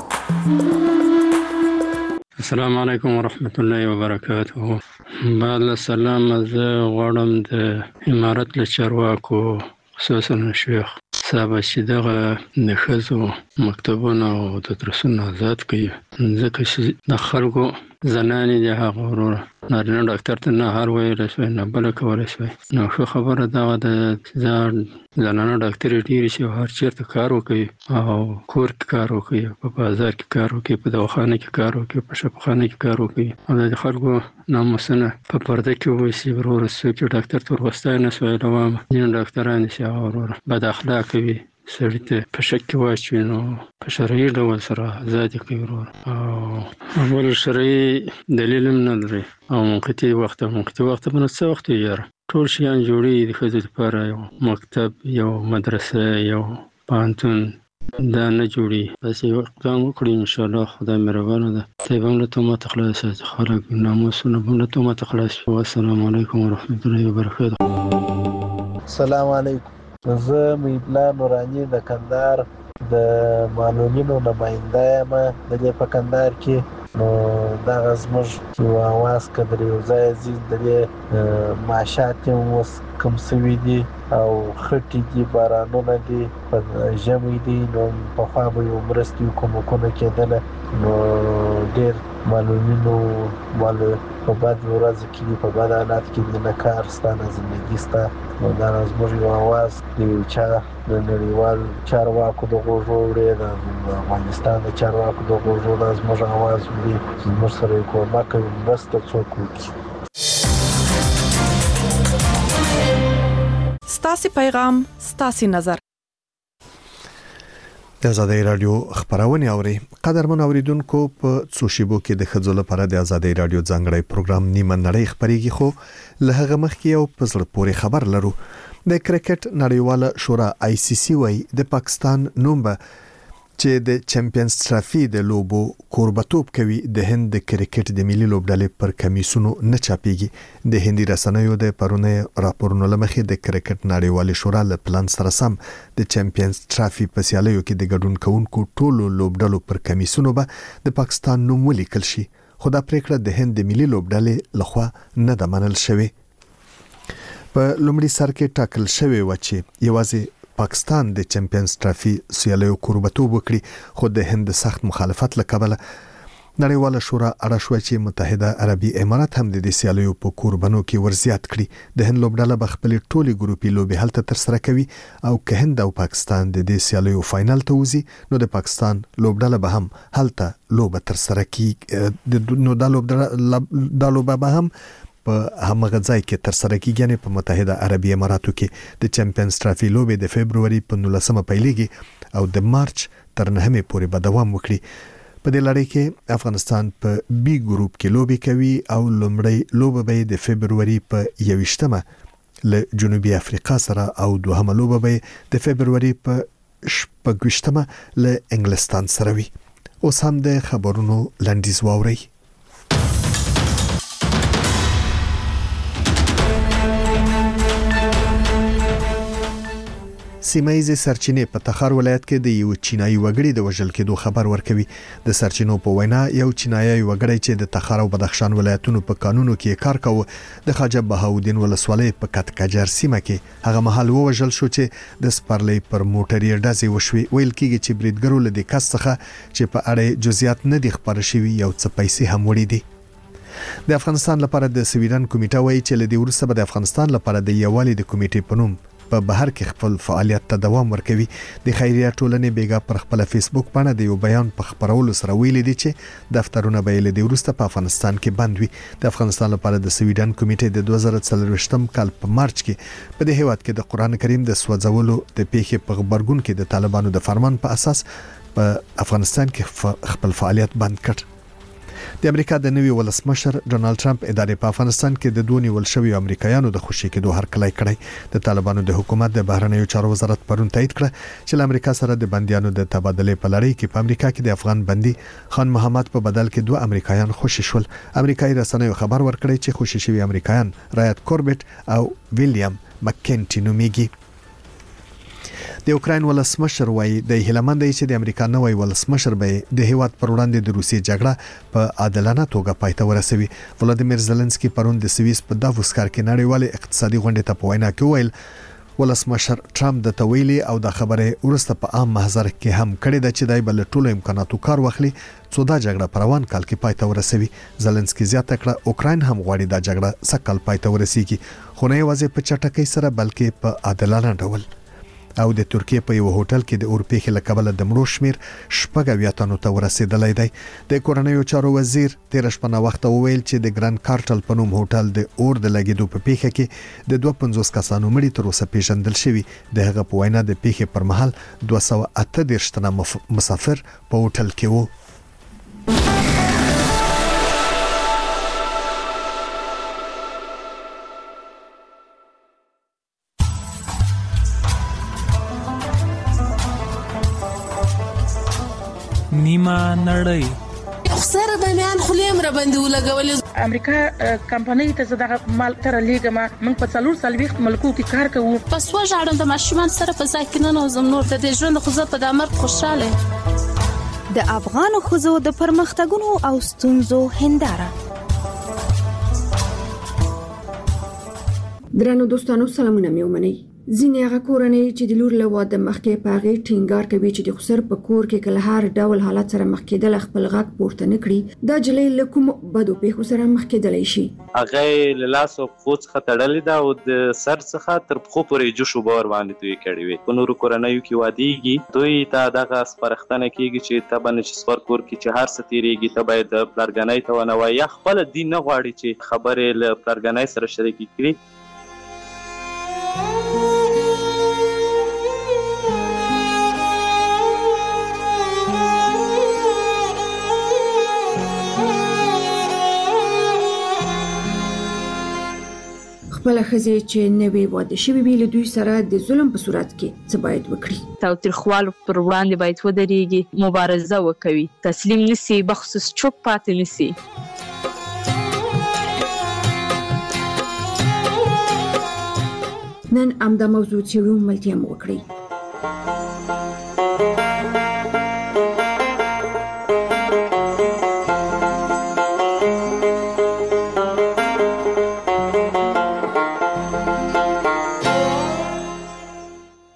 السلام علیکم ورحمت الله وبرکاته. بعد السلام زه غواړم د امارت له چارواکو خصوصا شیخ صاحب چې دغه د ښځو مکتبونه او د درسونه آزاد کړي ځکه چې د خلکو زنانې د هغه ورور نارینه ډاکټر ته نه هر ویلی شوی نه بله کولی شوی. نو ښه خبره دغه د زنانه ډاکټرې ډېرې چې هر چېرته کار وکوي او کور کې کار وکوي، په بازار کې کار وکوي، په دواخانه کې کار وکوي، په شفاخانه کې کار وکوي او د خلکو ناموسونه په پرده کې وویسي. وروره څوک چې ډاکټر ته ورغوستی نه شوی روان ځینې ډاکټران چې هغه وروره بد اخلاقه وي سړي ته په شک کې واچوي نو په شرعي ډول سره ازادي کوي وروره او اول شرعي دلیل هم نه لري او منقطع وخت به نو څه وخت یاره ټول شیان جوړي د ښځو لپاره یو مکتب یو مدرسه یو پوهنتون دا نه جوړي. بس یو اقدام وکړي انشاءالله خدای مهربانه ده. طیب هم له تهمت خلاص شي، خلک ناموسونه به له تهمت خلاص شي. والسلام علیکم ورحمت الله وبرکاته. السلام علیکم. زه میبلا نورانی د کندهار د معلولینو نماینده یم د دې په کندهار کې. نو دغه زموږ یو اواز که در یو ځای ځي د دې معاشات یې اوس کم سوي دي او خټې دي، بارانونه دي، په ژمی دي. نو پخوا به یو مرستې کومکونه کېدله نو ډېر معلولینو په بد ورځ کې دي، په بد حالات کې دي، نه کار سته نه زندګي سته. نو دا زموږ یو اواز د یو چا د نړیوال چارواکو د غوږو وړي، د افغانستان د چارواکو د غوږو دا زموږ اواز وړي چې زموږ سره یې کومک کوي، مرسته څوک وکړي. ستاسې پیغام ستاسې نظر. د آزادۍ رادیو خبرونه اوري. قدرمن اوریدونکو په څو شیبو کې د خځو لپاره د آزادۍ رادیو ځانګړی پروګرام نیمه نړۍ خبريږي، خو له هغه مخکې یو پزړه پورې خبر لرو. د کرکټ نړیواله شورا ICC وايي د پاکستان نوم به چې د چمپیونز ټرافي د لوبو کوربتوب کوي د هند د کرکټ د ملي لوبډلې پر کمیسونو نه چاپیږي. د هندي رسنیو د پرونه راپورونو لمخې د کرکټ نړیواله شورا له پلان سره سم د چمپیونز ټرافي په سیالیو کې د ګډون کوونکو ټولو لوبډلو پر کمیسونو به د پاکستان نوم ولیکل شي، خو دا پریکړه د هند د ملي لوبډلې لخوا نه ده منل شوې. په لومړي سر کې ټاکل شوی و چې یوازې پاکستان د چمپیونز ټرافي سیالیو کوربتوب وکړي، خو د هند سخت مخالفت لکبله نړیواله شورا اړه شو چې متحده عربي امارات هم د دې سیالیو په قربانو کې ورزیات کړي. د هند لوبډله به خپل ټولي ګروپي لوبي هلته تر سره کوي او که هند او پاکستان د دې سیالیو فائنل ته وځي نو د پاکستان لوبډله به هم هلته لوبه تر سره کوي. نو دا لوبه به هم په همغه ځای کې تر سره کیږي، یعنی په متحده عربي اماراتو کې د چمپیونز ټرافي لوبې د فبرवरी په 19 پیلېږي او د مارچ تر 9 پورې به دوام وکړي. په دې لړۍ کې افغانستان په بي ګروپ کې لوبي کوي او لومړی لوبه به د فبرवरी په 21مه له جنوبي افریقا سره او دوهمه لوبه به د فبرवरी په 28مه له انګلستان سره وي. اوس هم د خبرونو لنډیز واوري. سیمایي سرچینې په تخار ولایت کې د یو چینایي وګړي د وژل کېدو خبر ورکوي. د سرچینو په وینا یو چینایي وګړی چې د تخار او بدخشان ولایتونو په قانونو کې کار کاوه د خواجه بهاودین ولسوالۍ په کټکجر سیمه کې هغه مهال وژل شو چې د سپرلۍ پر موټرې ډزې وشوي. ویل کېږي چې بریدګرو له دې کس څخه چې په اړه جزئیات نه دي خبر شوي یو څه پیسې هم وړي دي. د افغانستان لپاره د سویډن کمیټه وایي چې له دې وروسته به د افغانستان لپاره د یووالي د کمیټې په نوم په بهر کې خپل فعالیت ته دوام ورکوي. د خیریه ټولنې بیګا پر خپل فیسبوک باندې د یو بیان په خبرولو سره ویل دي چې دفترونه به له دې وروسته په افغانستان کې بند وي. د افغانستان لپاره د سویډن کمیټې د 2024م کال په مارچ کې په دې هیواد کې د قران کریم د سوځولو د پیښې په خبرګون کې د طالبانو د فرمان په اساس په افغانستان کې خپل فعالیت بند کړ. د امریکا د نوي ولسمشر ډونالد ټرمپ ادارې په افغانستان کې د دوه نیول شوی امریکایانو د خوشي کېدو هرکلی کړی. د طالبانو د حکومت د بهرنیو چارو وزارت پرون تایید کړ چې له امریکا سره د بنديانو د تبادلې په لړۍ کې په امریکا کې د افغان بندي خان محمد په بدل کې دوه امریکایان خوشي شول. امریکایي رسنیو خبر ورکړی چې خوشي شوی امریکایان رایت کوربټ او ویلیام مکینټي نومیږي. د اوکراین ولسمشر وایي د هیلمند چې د امریکا نوې ولسمشر به د هیواد پر وړاندې د روسیې جګړه په عادلانه توګه پای ته ورسوي. ولادیمیر زيلنسکي پرون د سویس په دافوس ښار کې نړیوال اقتصادي غونډې ته په وینا کې ویل ولسمشر ټرمپ د تویلي او د خبره ورسته په عام محضر کې هم کړی د چې دای بل ټولو امکاناتو کار واخلي څو دا جګړه پر روان کال کې پای ته ورسوي. زيلنسکي زیاته کړه اوکراین هم غواړي دا جګړه سکل پای ته ورسیږي خو نه یوازې په چټکۍ سره بلکې په عادلانه ډول. او د ترکیه په یو هوټل کې د اورپېخ له کبله د مړو شمیر 6 تنو ته ورسېدلی دی. د کورنیو چارو وزیر تیر شپه وخت وویل چې د ګران کارټل په نوم هوټل د اور د لګیدو په پیښه کې د 250 کسانو مړي تر اوسه پیژندل شوی. د هغه په وینا د پیښې پر مهال 238 تنه مسافر په هوټل کې وو. نیمه نړۍ خسر د میان خلیم را باندې ولګولې. امریکا کمپنۍ ته زداغه مال تر لیګما موږ په 4 ملکو کې کار کوو. پس وژاړم د ماشومان سره په ځای کې نه نوزم نور د ژوند خو زه په دمر خوشاله. د افغان خزو د پرمختګونو او ستونزو هنداره. درنو دوستانو سلامونه مې ومنئ. ځینې هغه کورنۍ چې د لور له واده مخکې په هغې ټینګار کوي چې د خسر په کور کې کله هر ډول حالت سره مخ کېدل خپل غږ پورته نه کړي دا جلۍ له کوم بدو پیښو سره مخ کېدلی شي. هغه له لاس او پښو څخه تړلې ده او د سر څخه تر پښو پورې جوش وبور باندې دوی کړي وي. په نورو کورنیو کې واديږي دوی ته دغه سپارښتنه کیږي چې ته باندې چې سپار کور کې چې هر څه تیریږي ته باید پلارګنۍ ته ونه وایي یا خپل دین نه غواړي چې خبرې له پلارګنۍ سره شریک کړي. خپل خزي چې نوې واده شوی ویل دوی سره د ظلم په صورت کې څه باید وکړي. تاوتریخوالو پر وړاندې باید ودرېږي، مبارزه وکوي، تسلیم نشي، بخصوص چوپ پاتې نشي. نن امدا موضوع چې ملتیا مو وکړي.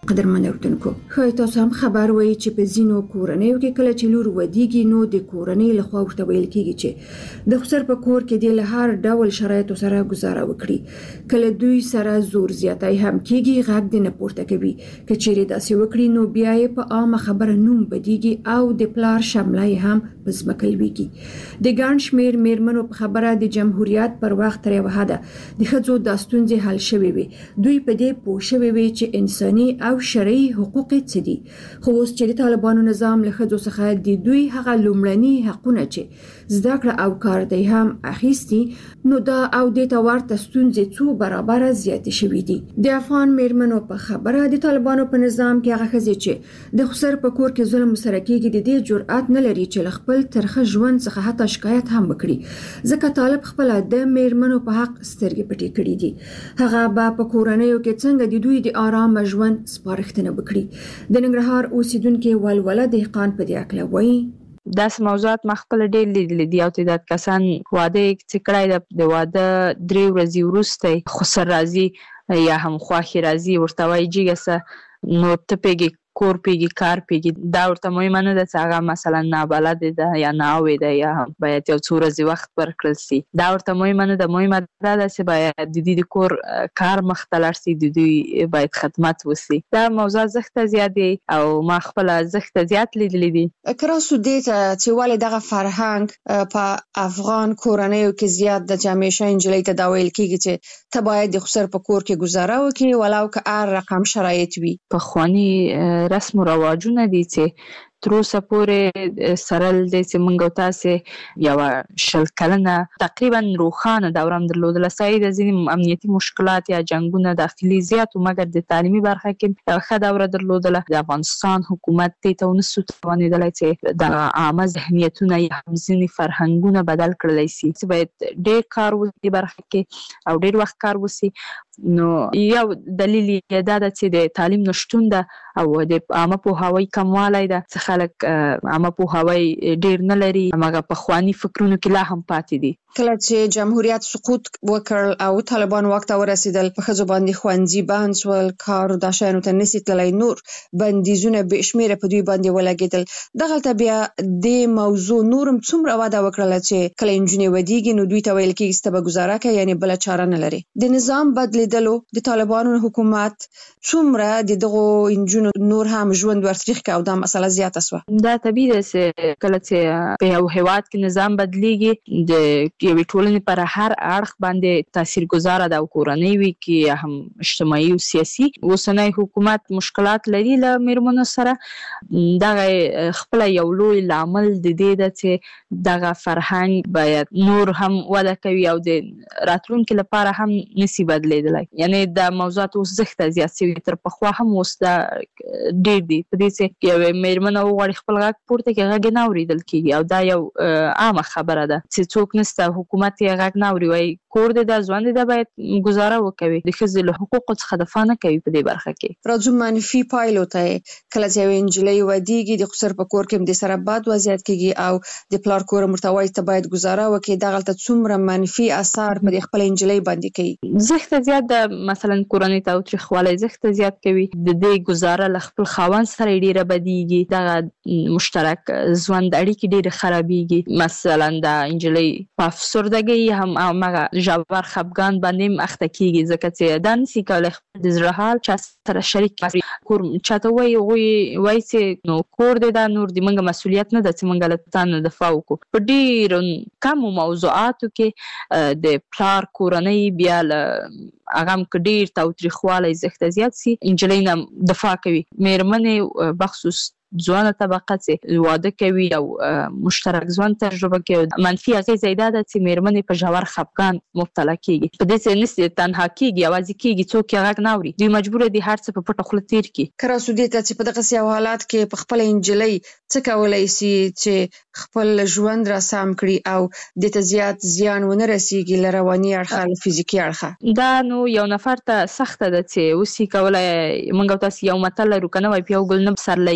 قدرمن اردوونکو خو تاسو هم خبر وای چې په زینو کورنیو کې کله چې لور ودیږي نو د کورنۍ له خوا ورته ویل کیږي چې د خسر په کور کې د هر ډول شرایطو سره گزاره وکړي کله دوی سره زور زیاتای هم کیږي غږ د نه پورته کوي که چیرې داسې وکړي نو بیا یې په عامه خبره نوم بدیږي او د پلار شملای هم پزمکل ویږي د ګڼ شمیر میرمنو په خبره د جمهوریت پر وخت تر یو حده د ښځو د ستونزې حل شوي وي دوی په دې پوه شوي وي چې انساني او شرعي حقوق څه دي خو اوس چې د طالبانو نظام له ښځو څخه د دوی هغه لومړني حقونه چې زده کړه او کار دی هم اخیستي نو دا او د ورته ستونزې څو برابر زیاتې شوي دي د افغان میرمنو په خبره د طالبانو په نظام کې هغه ښځې چې د خسر په کور کې ظلم سره کېږي د دې جرأت نه لري چې خپل ترخه ژوند څخه حتی شکایت هم وکړي ځکه طالب خپل د میرمنو په حق سترګې پټې کړې دي هغه به په کورنیو کې څنګه د دوی د آرام ژوند سپارښتنه وکړي د ننګرهار اوسیدونکو ولوله دهقان په دې اړه وایي داسې موضوعات ما خپل ډېر لیدلي دي او تعداد کسان واده چې کړی د واده 3 ورځې وروسته خسر راځي یا هم خواخي راځي ورته وایي جګسه نو ته پیږي کور پیږي کار پیږي دا ورته مهمه نه ده چې هغه مثلا نابلد ده یا ناوې ده یا باید یو څو ورځې وخت ورکړل شي دا ورته مهمه نه ده مهمه دا ده چې باید د دې کور کار مخ ته لاړ شي د دوی باید خدمت وشي دا موضوع زښته زیات دی او ما خپل زښته زیات لیدلې دي کراسو دې چې ولې دغه فرهنګ په افغان کورنیو کې زیات د همیشه انجلۍ ته دا ویل کېږي چې ته باید د خسر په کور کې گزاره وکړي ولو که هر رقم شرایط وي پخواني رسم و رواجونه دي چې تر اوسه پورې سرل دي چې موږ تاسو یو شل کلنه تقریبا روخانه دوره درلودله سعید ځینې امنیتي مشکلات یا جنگونه داخلي زیات او مګر د تعلیمي برخه کې یو ښه دوره درلودله د افغانستان حکومت ته ونسو توانېدلی چې د عامه ذهنیتونه یا هم ځینې فرهنګونه بدل کړلی شي چې باید ډېر کار وشي برخه کې او ډېر وخت کار وشي نو یو دلیل یې دا ده چې د تعلیم نشتون ده او د عامه پوهاوی کموالی ده چې خلک عامه پوهاوی ډېر نه لري هماغه پخواني فکرونو کې لا هم پاتې دي کله چې جمهوریت سقوط وکړ او طالبان واک ته ورسېدل په ښځو باندې ښوونځي بند شول کار د شیانو ته نشي تللی نور بندیزونه بې شمېره په دوی باندې ولګېدل دغلته بیا د موضوع نورم څومره وده وکړله چې کله نجونې ودیږي نو دوی ته ویل کېږي چې ته به ګزاره کوې یعنې بله چاره نه لري د نظام بدلېدلو د طالبانو حکومت څومره د دغو نجونو نور هم ژوند ورتریخ کړ او دا مسله زیاته شوه دا طبیعي ده چې کله چې په یو هېواد کې نظام بدلیږي د یوې ټولنې پر هر اړخ باندې تاثیرګذاره ده او کورنۍ وي کې یا هم اجتماعي او سیاسي اوسنی حکومت مشکلات لري له میرمنو سره دغه خپل یو لوی لامل د دې ده چې دغه فرهنګ باید نور هم وده کوي او د راتلونکي لپاره هم نسی بدلیدلی یعنی د موضوعات اوس زښته زیات شوي تر پخوا هم اوس دا ډېر دي په دې چې یوې میرمنه وغواړي خپل غږ پورته کړي غږ یې نه اورېدل کېږي او دا یو عامه خبره ده چې څوک نشته حکومت یې غږ نه اوري وایي کور دی دا ژوند دی دا باید گزاره وکوي د ښځې له حقوقو څخه دفاع نه کوي په دې برخه کې راځو منفي پایلو ته کله چې یوه نجلۍ ودیږي د خسر په کور کې هم د سره بد وضعیت کېږي او د پلار کور ورته وایي ته باید گزاره وکړي دغلته څومره منفي اثر په د خپل نجلۍ باندې کوي زښته زیات ده مثلا کورنۍ تاوتریخوالی زښته زیات کوي د دې گزاره له خپل خاوند سره ډېره بدیږي دغه مشترک ژوند اړیکې ډېرې خرابېږي مثلا د نجلۍ په افسردګۍ هم هماغه ژور خفګان باندې هم اخته کېږي ځکه چې دا نشي کولی خپل د زړه حال چا سره شریک کړي کور چاته وایي هغوی وایي چې نو کور دی دا نور د موږ مسؤلیت نه ده چې موږ له تا نه دفاع وکړو په ډېرو کمو موضوعاتو کې د پلار کورنۍ بیا له هغه هم که ډېر تاوتریخوالی زښته زیات سي نجلۍ نه دفاع کوي میرمنې بخصوص ځوانه طبقه چې واده کوي او مشترک ژوند تجربه کوي منفي اغېزه یې دا ده چې میرمنې په ژور خفګان مبتلا کېږي په دې چې نسي تنها کېږي یوازې کېږي څوک یې غږ نه اوري دوی مجبوره دي هر څه په پټه خوله تېر کړي کراسو دې ته چې په دغسې یو حالات کې په خپله نجلۍ څه کولی سي چې خپل ژوند را سم کړي او دې ته زیات زیان ونه رسېږي له رواني اړخه له فزیکي اړخه دا نو یو نفر ته سخته ده چې اوس یې کولی موږ او تاسې یو متل لرو که نه وایي په یو ګل نه پسرلی کېږي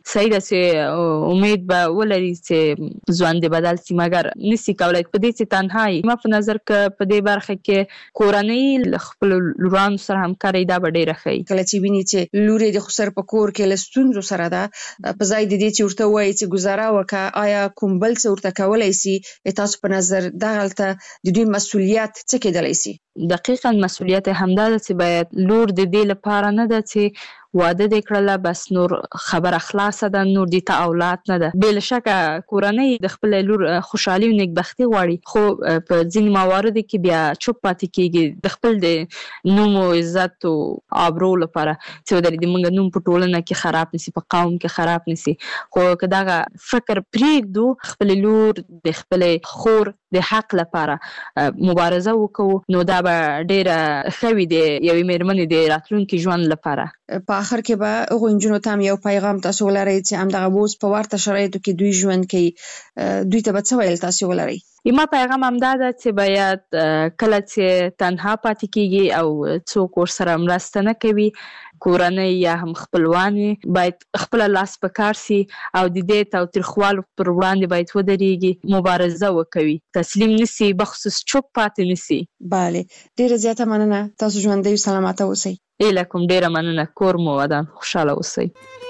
صحیح ده چې امید به ولري چې ژوند بدل شي، مګر نسی کولای په دې چې تنهایی ما په نظر کې په دې برخه کې کورنۍ خپل لورانو سره همکاري دا به ډېره ښه کله چې ویني چې لوري د خسر په کور کې له ستونزو سره ده، په ځای د دې چې ورته وایي چې گزاره وکړه آیا کوم بل څه ورته کولای شي، تاسو په نظر دغلته د دوی مسؤلیت څه کېدلی شي؟ دقیقاً مسؤلیت همدا ده چې باید لور د دې لپاره نه ده چې واده دې کړله بس نور خبره خلاصه ده، نور دې ته اولاد نه ده. بې له شکه کورنۍ د خپل لور خوشحالي او نیکبختي غواړي، خو په ځینې مواردو کې بیا چوپ پاتې کېږي د خپل د نوم او عزت او آبرو لپاره چې ودرې د موږ نوم په ټولنه کې خراب نشي، په قوم کې خراب نشي. خو که دغه فکر پرېږدو، خپل لور د خپل خور د حق لپاره مبارزه وکړو، نو دا به ډېره ښه وي د یوې مېرمنې د راتلونکي ژوند لپاره. په آخر کې به هغو نجونو ته هم یو پیغام تاسو ولرئ چې همدغه اوس په ورته شرایطو کې دوی ژوند کوي، دوی ته به څه ویل تاسو ولرئ؟ ما پیغام همدا ده چې باید کله چې تنها پاتې کېږي او څوک ورسره مرسته نه کوي، کورنۍ یا هم خپلوانې باید خپله لاس په کار سي او د دې تاوتریخوالو پر وړاندې باید ودرېږي، مبارزه وکوي، تسلیم نسي، بخصوص چوپ پاتې نسي. بله، ډېره زیاته مننه، تاسو ژوندی او سلامته اوسئ. ایله کوم ډېره مننه، کور مو ودان، خوشحاله اوسئ.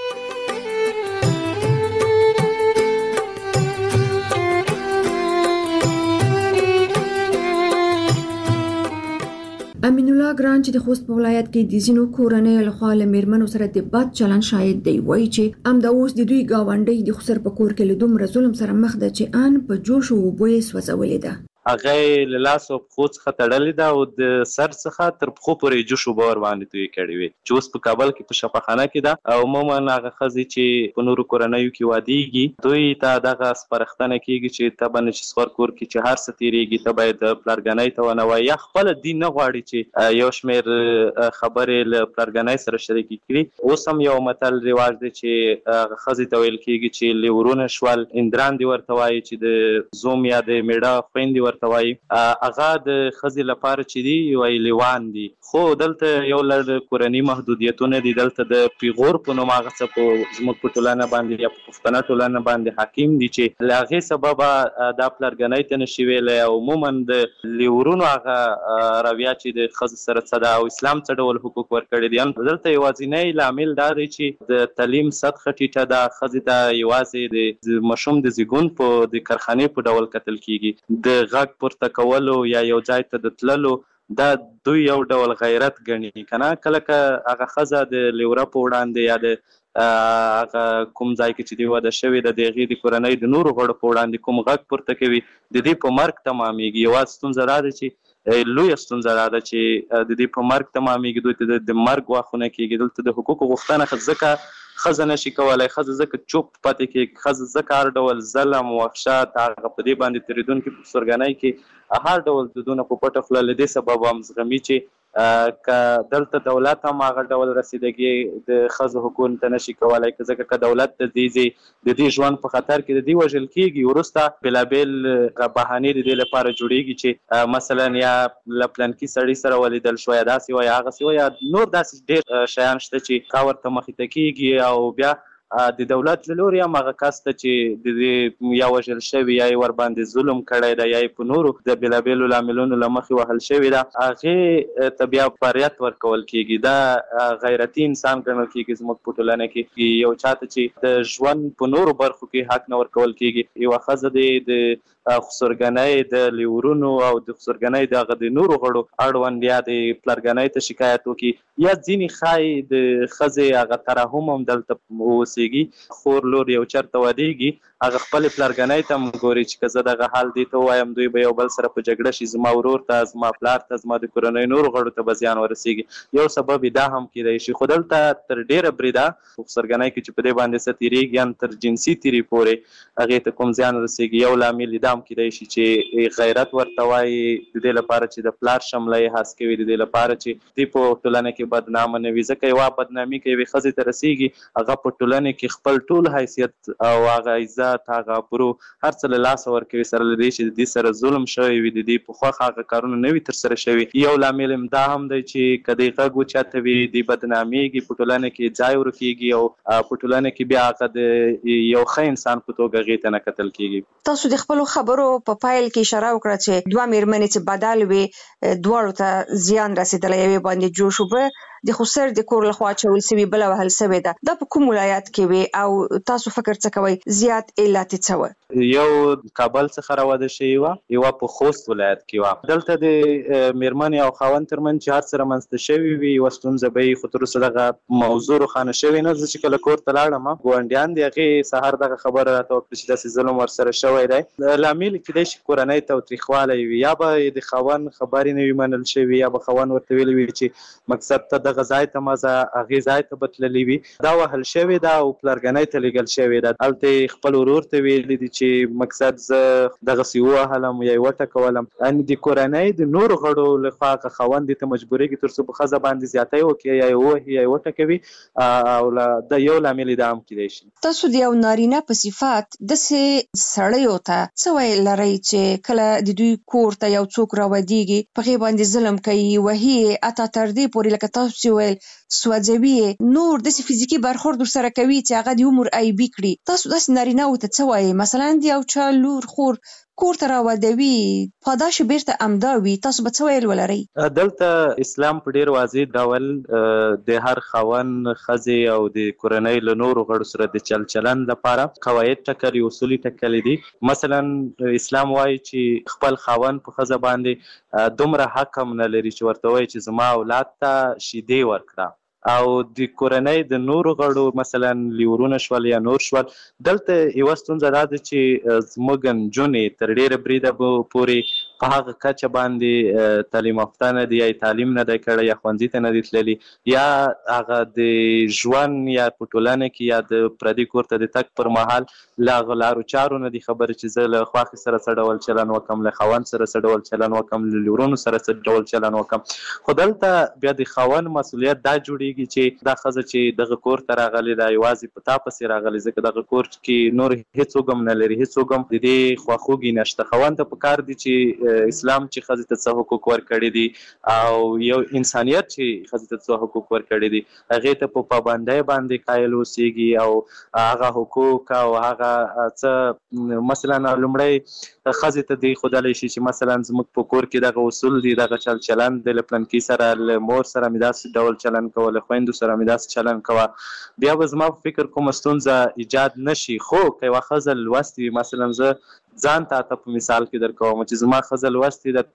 امین الله ګران چې د خوست په ولایت کې د ځینو کورنۍ لخوا له میرمنو سره د بد چلند شاید دی، وایي چې همدا اوس د دوی ګاونډۍ د خسر په کور کې له دومره ظلم سره مخ ده چې ان په جوش او اوبو یې سوځولې ده. هغه له لاس او پښو څخه تړلې ده او د سر څخه تر پښو پورې جوش اوبه ورباندې توی کړې وي، چې اوس په کابل کې په شفاخانه کې ده. او عموما هغه ښځې چې په نورو کورنیو کې وادېږي، دوی ته دغه سپارښتنه کېږي چې ته به نه چې سخور کور کې چې هر څه تېرېږي ته باید پلارګنۍ ته ونه وایي، یا خپله دین نه غواړي چې یو شمېر خبرې له پلارګنۍ سره شریکې کړي. اوس هم یو متل رواج دی چې هغه ښځې ته ویل کېږي چې لیورونه شول اندران دې ورته وایي، چې د زوم یا د میړه خویندې ورته وایي، هغه د ښځې لپاره چې دي یوه لیوان دي. خو دلته یو لړ کورني محدودیتونه دي، دلته د پیغور په نوم هغه څه په زموږ په ټولنه باندې یا په پښتنه ټولنه باندې حاکم دي چې له هغې سببه دا پلارګنۍ ته نشي ویلی. او عموما د لیورونو هغه رویه چې د ښځې سره څه ده او اسلام څه ډول حقوق ورکړي دي، دلته یوازینی لامل دا دی چې د تعلیم سطحه ټیټه ده، ښځې ته یوازې د ماشوم د زیږون په د کارخانې په ډول کتل کېږي، د غږ پورته کولو یا یو ځای ته د تللو دا دوی یو ډول غیرت ګڼي کنه. کله که هغه ښځه د لیوره په وړاندې یا د هغه کوم ځای کې چې دی واده شوې ده د هغې د کورنۍ د نورو غړو په وړاندې کوم غږ پورته کوي، د دې په مرګ تمامېږي. یوازې ستونزه دا ده چې لویه ستونزه دا ده چې د دې په مرګ تمامېږي، دوی ته د مرګ واخونه کېږي. دلته د حقوقو غوښتنه ځکه ښځه نشي کولی، ښځه ځکه چوپ پاتې کېږي، ښځه ځکه هر ډول ظلم وحشت هغه په دې باندې تېرېدونکي په سورګنۍ کې هر ډول دودونه په پټه خوله له دې سببه هم زغمي چې که دلته دولت هم هغه ډول رسیدګي د ښځو حقوقو ته نشي کولی، ځکه که دولت د دې ژوند په خطر کې د دې وژل کېږي، وروسته بېلابېل بهانې د دې لپاره جوړېږي چې مثلا یا له پلانکي سړي سره ولیدل شو یا داسې وایي هغسې وایي، یا نور داسې ډېر شیان شته چې کا ورته مخې ته کېږي. او بیا د دولت له لوري هم هغه کس ته چې د دې یا وژل شوي یا یې ورباندې ظلم کړی ده یا یې په نورو د بېلابېلو لاملونو له مخې وهل شوي ده، هغې ته بیا بریت ورکول کېږي. دا غیرتي انسان ګڼل کېږي زموږ په ټولنه کې. یو چاته چې د ژوند په نورو برخو کې حق نه ورکول کېږي، یوه ښځه دی د خسرګنۍ د لیورونو او د خسرګنۍ د نورو غړو اړوند یا د پلارګنۍ ته شکایت وکړي، یا ځینې ښایي د ښځې هغه ترحم هم دلته اوسېږي، خور لور یو چېرته ودېږي، هغه خپلې پلارګنۍ ته هم ګوري چې که زه دغه حال دې ته ووایم دوی به یو بل سره په جګړه شي، زما ورور ته، زما پلار ته، زما د کورنۍ نورو غړو ته به زیان ورسېږي. یو سبب دا هم کېدی شي. خو دلته تر ډېره بریده خسرګنۍ کې چې په دې باندې څه تېرېږي ان تر جنسي تېري پورې هغې ته کوم زیان رسېږي، یو لامل دا هم کېدی شي چې غیرت ورته وایي د دې لپاره چې د پلار شمله یې هڅ کوي، د دې لپاره چې دوی په ټولنه کې بدنامه نه وي. ځکه یوه بدنامي که یوې ښځې ته رسېږي، هغه په ټولنه کې خپل ټول حیثیت او هغه عزت عزت هغه برو هر څه له لاسه ورکوي سره له دې چې د دې سره ظلم شوی وي د دې پخوا هغه کارونه نه وي ترسره شوي. یو لامل دا هم دی چې که دې غږ وچاته وي د بدنامېږي په ټولنه کې ځای ورکېږي او په ټولنه کې بیا هغه د یو ښه انسان په توګه هغې ته نه کتل کېږي. تاسو د خپلو خبرو په پایل کې اشاره وکړه چې دوه مېرمنې چې بدل وي دواړو ته زیان رسېدلی، یوې باندې جوش اوبه د خسر د کور لخوا اچول سوي، بله وهل سوې ده. دا په کوم ولایت کې وي او تاسو فکر څه کوئ زیات علت څه وه؟ یو کابل څخه راوده شوې وه، یوه په خوست ولایت کې وه. دلته د مېرمنې او خاوند ترمنځ چې هر څه رامنځته شوي وي یوه ستونزه به وي، خو تر اوسه دغه موضوع روښانه شوې نه. زه چې کله کور ته لاړم ګاونډیان د هغې سهار دغه خبره راته وکړه چې داسې ظلم ورسره شوی دی. لامل کېدای شي کورنۍ تاوتریخوالی وي، یا به د خاوند خبرې نه وي منل شوي، یا به خاوند ورته ویلي وي چې مقصد ته دغه ځای ته مه ځه، هغې ځای ته به تللي وي. دا وهل شوې ده او پلرګنۍ ته لېږل شوې ده. هلته خپل ورور ته ویلي دي چې مقصد زه دغسې ووهلم یا یې وټکولم. یعنې د کورنۍ د نورو غړو لخوا هغه خاوند دې ته مجبورېږي تر څو په ښځه باندې زیاتی وکړي، یا یې ووهي یا یې وټکوي، او د یو لامل دا هم کېدای شي. تاسو د یو نارینه په صفت داسې سړیو ته څه ویل لرئ چې کله د دوی کور ته یو څوک راودېږي په هغې باندې ظلم کوي، وهي یې، حتی تر دې پورې لکه تاسو چې ویل سوځوي یې، نور داسې فزیکي برخورد ورسره کوي چې هغه د عمر عیبي کړي. تاسو داسې نارینهو ته څه وایئ؟ مثلا د یو چا لور خور کور ته راودوي، پاداش یې بیرته همدا وي، تاسو به څه ویل ولرئ؟ دلته اسلام په ډېر واضح ډول د هر خاوند، ښځې او د کورنۍ له نورو غړو سره د چل چلند لپاره قواعد ټاکلي، اصول یې ټاکلي دي. مثلا اسلام وایي چې خپل خاوند په ښځه باندې دومره حق هم نه لري چې ورته وایي چې زما اولاد ته شیدې ورکړه. او د کورنۍ د نورو غړو مثلا لیورونه شول یا نور شول، دلته یوه ستونزه دا ده چې زموږ نجونې تر ډېره بریده پورې په هغه کچه باندې تعلیم یافته نه دي، یا تعلیم نه دی کړی، یا ښوونځي ته نه دي تللي، یا هغه د ژوند یا په ټولنه کې یا د پردي کور ته د تګ پر مهال له هغه لارو چارو نه دي خبرې چې زه له خوښې سره څه ډول چلن وکړم، له خاوند سره څه ډول چلن وکړم، له لیورونو سره څه ډول چلن وکړم. خو دلته بیا د خاوند مسؤلیت دا جوړېږي چې دا ښځه چې دغه کور ته راغلې ده یوازې په تا پسې راغلې، ځکه دغه کور کې نور هېڅوک هم نه لري، هېڅوک هم د دې خواخوږي نشته. خاوند ته پکار دي چې اسلام چې ښځې ته څه حقوق ورکړي دي او یو انسانیت چې ښځې ته څه حقوق ورکړي دي هغې ته په پابندۍ باندې قایل اوسېږي، او هغه حقوق او هغه څه مثلا لومړی ښځې ته دی ښودلی شي چې مثلا زموږ په کور کې دغه اصول دي، دغه چل چلند دی، له پلنکي سره له مور سره مې داسې ډول چلند کوه، له خویندو سره مې داسې چلند کوه. بیا به زما په فکر کومه ستونزه ایجاد نه شي. خو که یوه ښځه لوستې وي، مثلا زه ځان ته په مثال کې در کوم چې زما ښځه لوستې ده،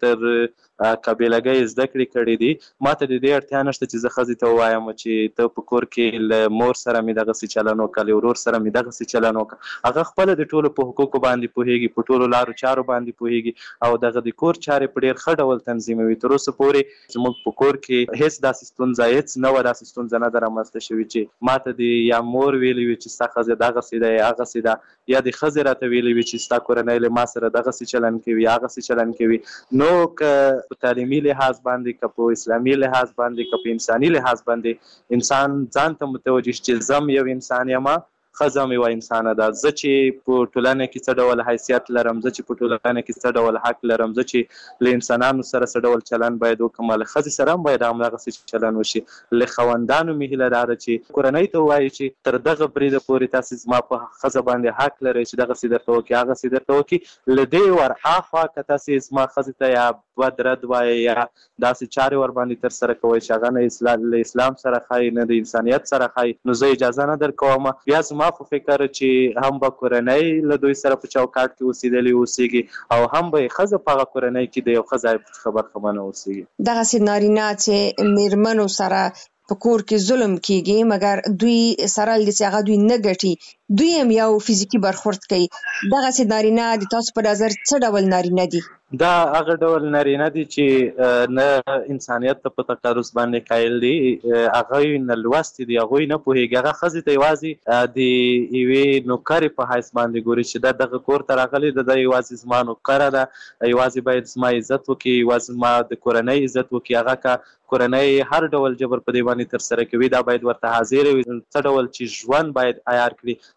تر قابلګۍ زده کړې کړې دي، ما ته د دې اړتیا نشته چې زه ښځې ته ووایم چې ته په کور کې له مور سره مې دغسې چلن وکړه، له ورور سره مې دغسې چلن وکړه. هغه خپله د ټولو په حقوقو باندې پوهېږي، په ټولو لارو چارو باندې پوهېږي، او دغه د کور چارې په ډېر ښه ډول تنظیموي. تر اوسه پورې زموږ په کور کې هېڅ داسې ستونزه، هېڅ نه وه داسې ستونزه نه ده رامنځته شوې چې ما ته د یا مور ویلي وي چې ستا ښځه دغسې ده یا هغسې ده، یا د ښځې راته ویلي وي چې ستا کورنۍ له ما سره دغسې چلن کوي یا هغسې چلن کوي. نو که په تعلیمي لحاظ باندې، که په اسلامي لحاظ باندې، که په انساني لحاظ باندې انسان ځان ته متوجه شي چې زه یو انسان یم، ښځه مې یوه انسانه ده، زه چې په ټولنه کې څه ډول حیثیت لرم، زه چې په ټولنه کې څه ډول حق لرم، زه چې له انسانانو سره څه ډول چلن باید وکړم، له ښځې سره هم باید همدغسې چلن وشي. له خاوندانو مې هیله دا ده چې کورنۍ ته ووایي چې تر دغه بریده پورې تاسې زما په ښځه باندې حق لرئ چې دغسې درته وکړي، هغسې درته وکړي. له دې ورهاخوا که تاسې زما ښځې ته یا بد رد وایي یا داسې چارې ورباندې ترسره کوئ چې هغه نه له اسلام سره ښایي، نه د انسانیت سره ښایي، نو زه اجازه نه درکوم. بیا زما په فکر چې هم به کورنۍ له دوی سره په چوکاټ کې اوسېدلې اوسېږي، او هم به یې ښځه په هغه کورنۍ کې د یو ښه ځای څخه برخمنه اوسېږي. دغسې نارینه چې مېرمنو سره په کور کې ظلم کیږي، مګر دوی سره دي چې هغه دوی نه ګټي، دوی هم یو فزیکي برخورد کوي، دغسې نارینه د تاسو په نظر څه ډول نارینه دي؟ دا هغه ډول نارینه دي چې نه انسانیت ته په تقرص باندې قایل دي، هغوی نه لوستي دي، هغوی نه پوهېږي. هغه ښځې ته یوازې د یوې نوکرې په حیث باندې ګوري چې دا دغه کور ته راغلې ده، دا یوازې زما نوکره ده، یوازې باید زما عزت وکړي، یوازې زما د کورنۍ عزت وکړي. هغه که کورنۍ هر ډول جبر په دې باندې ترسره کوي، دا باید ورته حاضر وي، څه ډول چې ژوند باید عیار کړي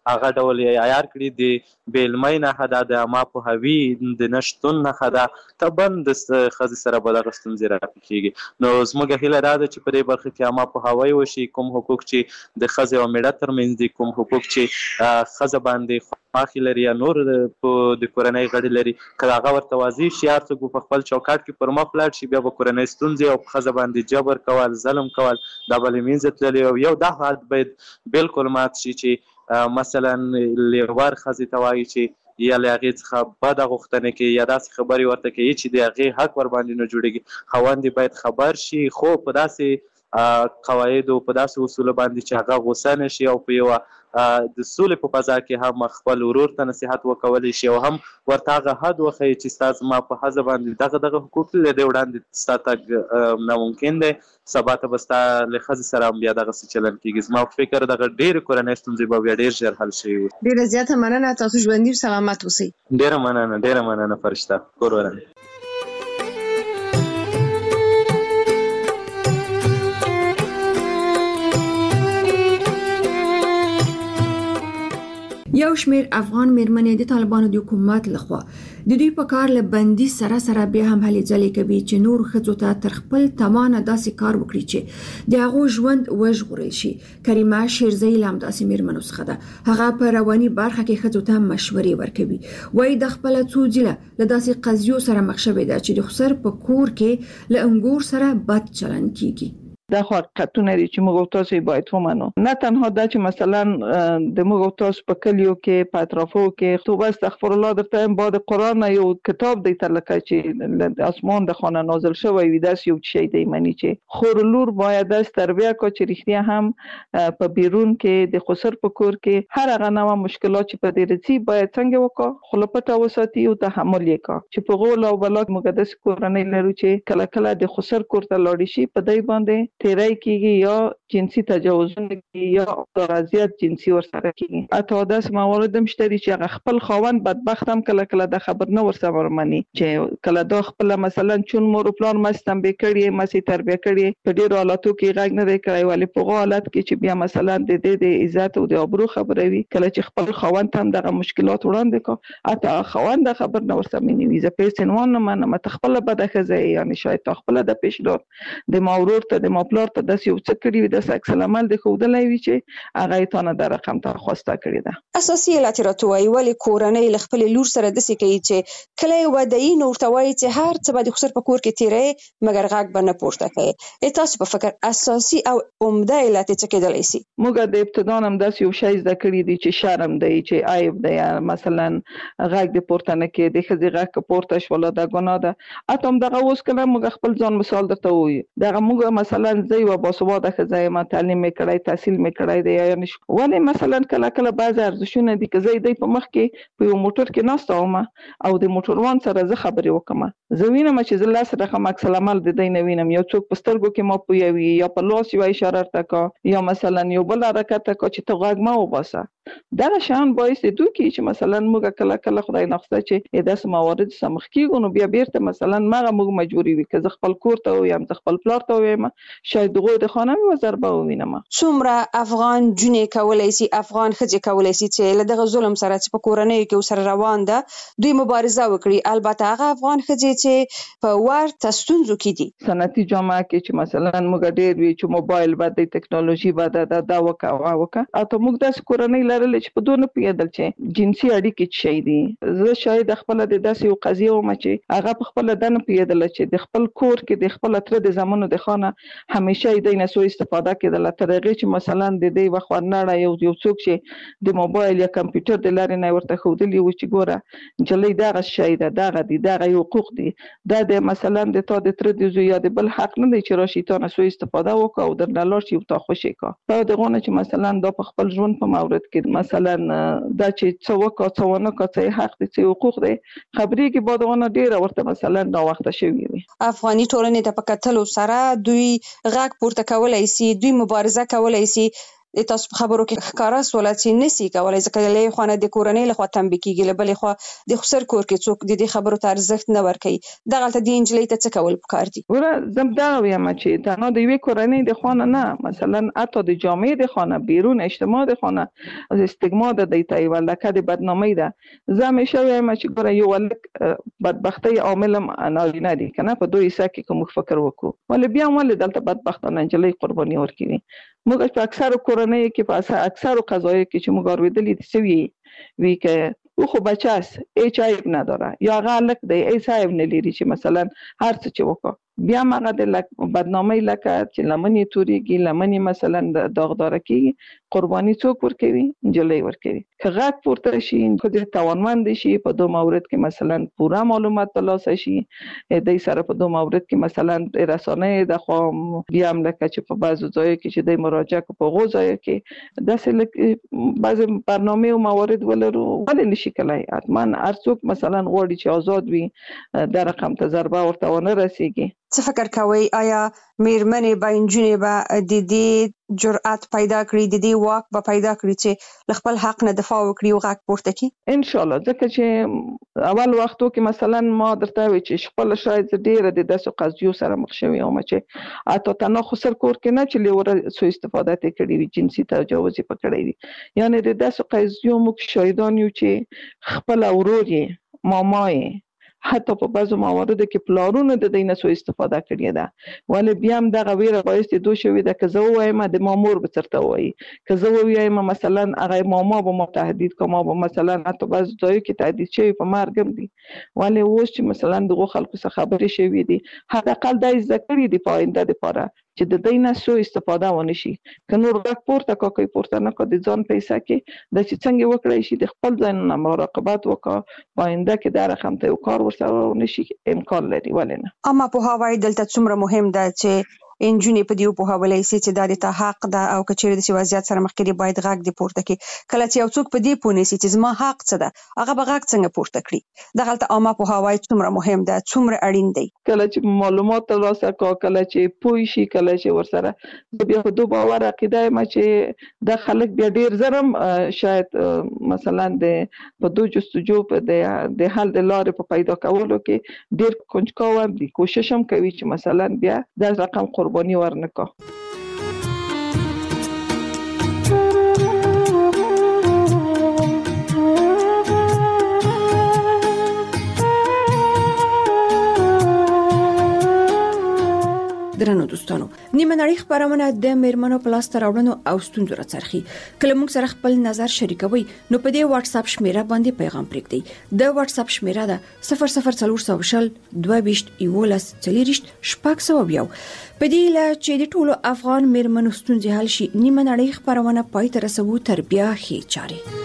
هغه ډول یې عیار کړي د بېلمۍ نښه ده د عامه پوهاوي د نشتون نښه ده طبعا د ښځې سره به دغه ستونزې راپېښېږي. نو زموږ هیله دا ده چې په دې برخه کې عامه پوهاوی وشي، کوم حقوق چې د ښځې او میړه ترمنځ دي، کوم حقوق چې ښځه باندې خواخې لري یا نور د کورنۍ غړي لري، که هغه ورته واضح شي، هر څوک په خپل چوکاټ کې پر مخ لاړ شي، بیا به کورنۍ ستونزې او په ښځه باندې جبر کول، ظلم کول دا به له منځه تللي او یو دا حالت باید بالکل مات شي چې مثلا لیوار ښځې ته وایي چې یا له هغې څخه بده غوښتنې کوي یا داسې خبرې ورته کوي چې د هغې حق ورباندې نه جوړېږي. خاوند باید خبر شي، خو په داسې قواعدو په داسې اصولو باندې چې هغه غوسه نه شي او په یوه د سولې په فضا کې هم خپل ورور ته نصیحت وکولی شي او هم ورته هغه حد وښیي چې ستا زما په ښځه باندې دغه حقوق له دې وړاندې ستا تګ ناممکن دی، سبا ته به ستا له ښځې سره هم بیا دغسې چلن کېږي. زما په فکر دغه ډېرې کورنۍ ستونزې به بیا ډېر ژر حل شوي وي. ډېره زیاته مننه، تاسو ژوندي سلامت اوسئ. ډېره مننه فرشته. کور وران. یو شمیر افغان میرمنې د طالبانو د حکومت لخوا د دوی په کار له بندي سره بیا هم هلې ځلې کوي چې نور ښځو ته تر خپل توانه داسې کار وکړي چې د هغو ژوند وژغورل شي. کریمه شیرزی له همداسې میرمنو څخه ده. هغه په رواني برخه کې ښځو ته مشورې ورکوي. وایي د خپله څو ځله له داسې قضیو سره مخ شوې ده چې د خسر په کور کې له انګور سره بد چلن کیږي. دا خو حقیقتونه دي چې موږ او تاسو باید ومنو. نه تنها دا چې مثلا د موږ او تاسو په کلیو کې په اطرافو کې توبه استغفر الله درته بعد قرآن یو کتاب دی تر لکه چې اسمان د خانه نازل شوی وي، داس یو شی دی منی چې خور لور باید داس تربیه کو چې رښتیا هم په بیرون کې د خسر په کور کې هر هغه نوع مشکلات چې په دې رسي باید څنګه وکړو، خلپته وساتي او تحمل یې کا چې په غول او بلاک مقدس کورنۍ لرو چې کله کله د خسر کور ته لاړ شي په دای باندې تیرای کیږي یا جنسي تجاوزونه کیږي یا اذیت جنسي ورسره کیږي. اته داس موارد هم شته چې خپل خاوند بدبخت هم کله کله د خبر نه ورسره ورمني چې کله دا خپل مثلا چون مور پلان مستم به کړي مې تربیه کړي په ډیرو حالاتو کې غږ نه دی کړی، ولی په حالت کې چې بیا مثلا د عزت او د ابرو خبره وي کله چې خپل خاوند هم دغه مشکلات وړاندې کو اته خاوند خبر نه ورسره مني ویزه پیسنوان نه منه متخپل بده خزه یعنی شاید خپل د پیشلور د مورور ته د مپلار ته د یو څه کړی وي د عکس العمل د خودلای وی چې هغه ته نه د رقم ته خواسته کړی ده. اساسي لاتراتوي ولی کورنۍ ل خپل لور سره د سې کوي چې کله ودی نور توای چې هر څه به د خسر په کور کې تیرې مګر غاګ بنه پورته کوي. تاسو په فکر اساسي او عمده علت څه کېدلی شي؟ موږ د ابتدا هم داس یو شی زده کړی دی چې شرم دی چې عیب دی، مثلا غاګ د پورته نه کې د خزي غاګ پورته شول د ګناه ده. اته هم دغه اوس کله موږ خپل ځان مثال درته وایي دغه موږ مثلا زی و باسواده خزای ما تعلیم میکړای تحصیل میکړای دی یعنی ولی مثلا کله کله بعض ارزښونه دي که زی دی په مخ کې په یو موټر کې ناستوم او د موټروان سره زه خبرې وکم زوینه ما چې زه لاس رقم عکس العمل د دې نوینم یو څوک په سترګو کې ما پویوي یا په لاس یو اشاره تکا یا مثلا یو بل حرکت تکا چې ته غږ ما وباسه دا شان باعث دوی کې چې مثلا موږ کله کله خدای نخسته چې داس موارد سمخ کیږي نو بیا بیرته مثلا موږ مجبوری وي که خپل کور ته ویم خپل پلار ته ویم شاید دغه د خانم وزر به وینم. څومره افغان جنې کولای شي افغان ښځې کولای شي چې له دغه ظلم سره چې په کورنۍ کې سره روان ده دوی مبارزه وکړي. البته هغه افغان ښځې چې په ورته ستونزو کې دي صنعتي جامعه کې چې مثلا موږ ډېر وی چې موبایل باندې ټکنالوژي باندې دا وکا اته موږ د کورنۍ لرل چې په دونه پیدل چې جنسي اړیکې شي دي زه شاید خپل د داسې یو قضیه و چې هغه په خپل دنه پیدل چې د خپل کور کې د خپل تر د زمانو د خانه همیشه د نه سو استفاده کېدل تر هغه چې مثلا د دې وخت ورنړ یو څوک چې د موبایل یا کمپیوټر د لارې نه ورته خودلی و چې ګوره جلې دغه شی ده دغه دي دغه حقوق دي دا د مثلا د تا د تر د زو یا د بل حق نه دی چې راشي ته نه سو استفاده وکاو در نه لاړ شي او تا خوشی کا په دغه نه چې مثلا د خپل ژوند په مورد کې مثلا دا چې څو وکړه څو نه کړه حق دي چې حقوق دي خبرې کې بادونه ډیره ورته مثلا دا وخت شوی وي. افغاني ټولنې ته په کتلو سره دوی غږ پورته کولای شي دوی مبارزه کولای شي د تاسو په خبرو کې ښکارا سوالات چې نسی کولای ځکه له خوانه د کورنۍ له خوا تنبیه کیږي له بلې خوا د خسر کور کې څوک د دې خبرو ته ارزښت نه ورکوي دغه ته د انجلۍ ته څه کول پکار دي ور زم دا وایم چې دا نو د وی کورنۍ د خوانه نه مثلا اته د جامعې د خوانه بیرون اجتماع د خوانه استګما د دیتای ولکه د بدنامي ده زه همیشه وایم چې ګوره یو ولک بدبختی عامل نارینه دي کنه په دوی حصہ کې کوم فکر وکړو ولې بیا ولې دلته بدبختانه انجلۍ قرباني ورکړي موږ په اکثر کورنۍ کې په اکثر قضایي کې چې موږ اوریدلې دي سوي وی که خو بچاس ایچ آی نه داره یا غلط دی ای صاحب نه لري چې مثلا هر څه چې وکړه بیا مغه د بدنامي لکه چې لمنې توريږي لمنې مثلا داغدار کیږي قرباني څوک ورکوي انجلۍ ورکوي که غږ پورته شي خو د توانمند شي په دوه مورد کې مثلا پوره معلومات ترلاسه شي د سره په دوه مورد کې مثلا رسانه د خو بیا هم لکه چې په بعضو ځایو کې چې د مراجعه په غوځای کې داسې بعض برنامه او موارد ولرو ولې نشي کولای اتمن ارڅوک مثلا غوړي چې آزاد وي د رقم ته ضربه ورته ونه رسیږي څه فکر کوي آیا میرمنې با انجونې با د دې جرأت پیدا کړی د دې واک به پیدا کړی چې خپل حق نه دفاع وکړي او غږ پورته کړي ان شاء الله ځکه چې اول وختو کې مثلا ما درته وی چې خپل شاید ډیره د داسې قضیو سره مخ شوی او چې اته تنه خسر کور کې نه چې لور سو استفاده کړي وي جنسي تجاوز پکړی وي یعنی د داسې قضیو موږ شاهدان یو چې خپل اورور مامای حتی په بعضو مواردو کې پلارونو د دینه سو استفاده کړی ده ولې بیا هم دغه ویره باعث دوه شوی ده که زه وایم د مامور به چرته وایي که زه وایم مثلا هغه ماما به ما تهدید کوم به مثلا حتی بعض ځای کې تهدید شوی په مرګ دي ولې اوس چې مثلا دغه خلکو څخه خبرې شوی دي حداقل د ذکرې دی پاینده لپاره چې د دینه سو استفاده ونه شي که نور غږ پورته کوي پورته نه کوي ځان پیسې کې د چې څنګه وکړای شي د خپل ځان نه مراقبت وکړه پاینده کې د رقم ته کار ورسره نشي امکان لري ولنه اما په هواي دلته څومره مهم ده چې انجونې په دیو په حواله سي چې د ته حق ده او کچېره د وضعیت سره مخ کې باید غږ دی پورته کې کله چې یو څوک په دې پونه سي چې زما حق څه ده هغه به غږ څنګه پورته کړي دغه اما په هواي څومره مهم ده څومره اړین دی کله چې معلومات ترلاسه کله چې پوي شي کله چې ورسره بیا په دوه باور عقیده ما چې د خلک بیا ډیر زرم شاید مثلا د په دوه جستجو په د حل د لارې په پیدا کولو کې ډیر کنجکاو دي کوشش هم کوي چې مثلا بیا د رقم قربانی ورنکا درنو دوستانو نیمه نړۍ خبرونه د میرمنو پلاس تراوړنو او ستونزو راڅرخي کله موږ سره خپل نظر شریکوي نو په دې واتس اپ شمیره باندې پیغام پرېږدئ د واتس اپ شمیره ده 00400 22 11 40 شپږ سو بیا په دې لا چې د ټولو افغان میرمنو ستونزې حل شي نیمه نړۍ خبرونه پای ته رسوي تر بیا هي چاري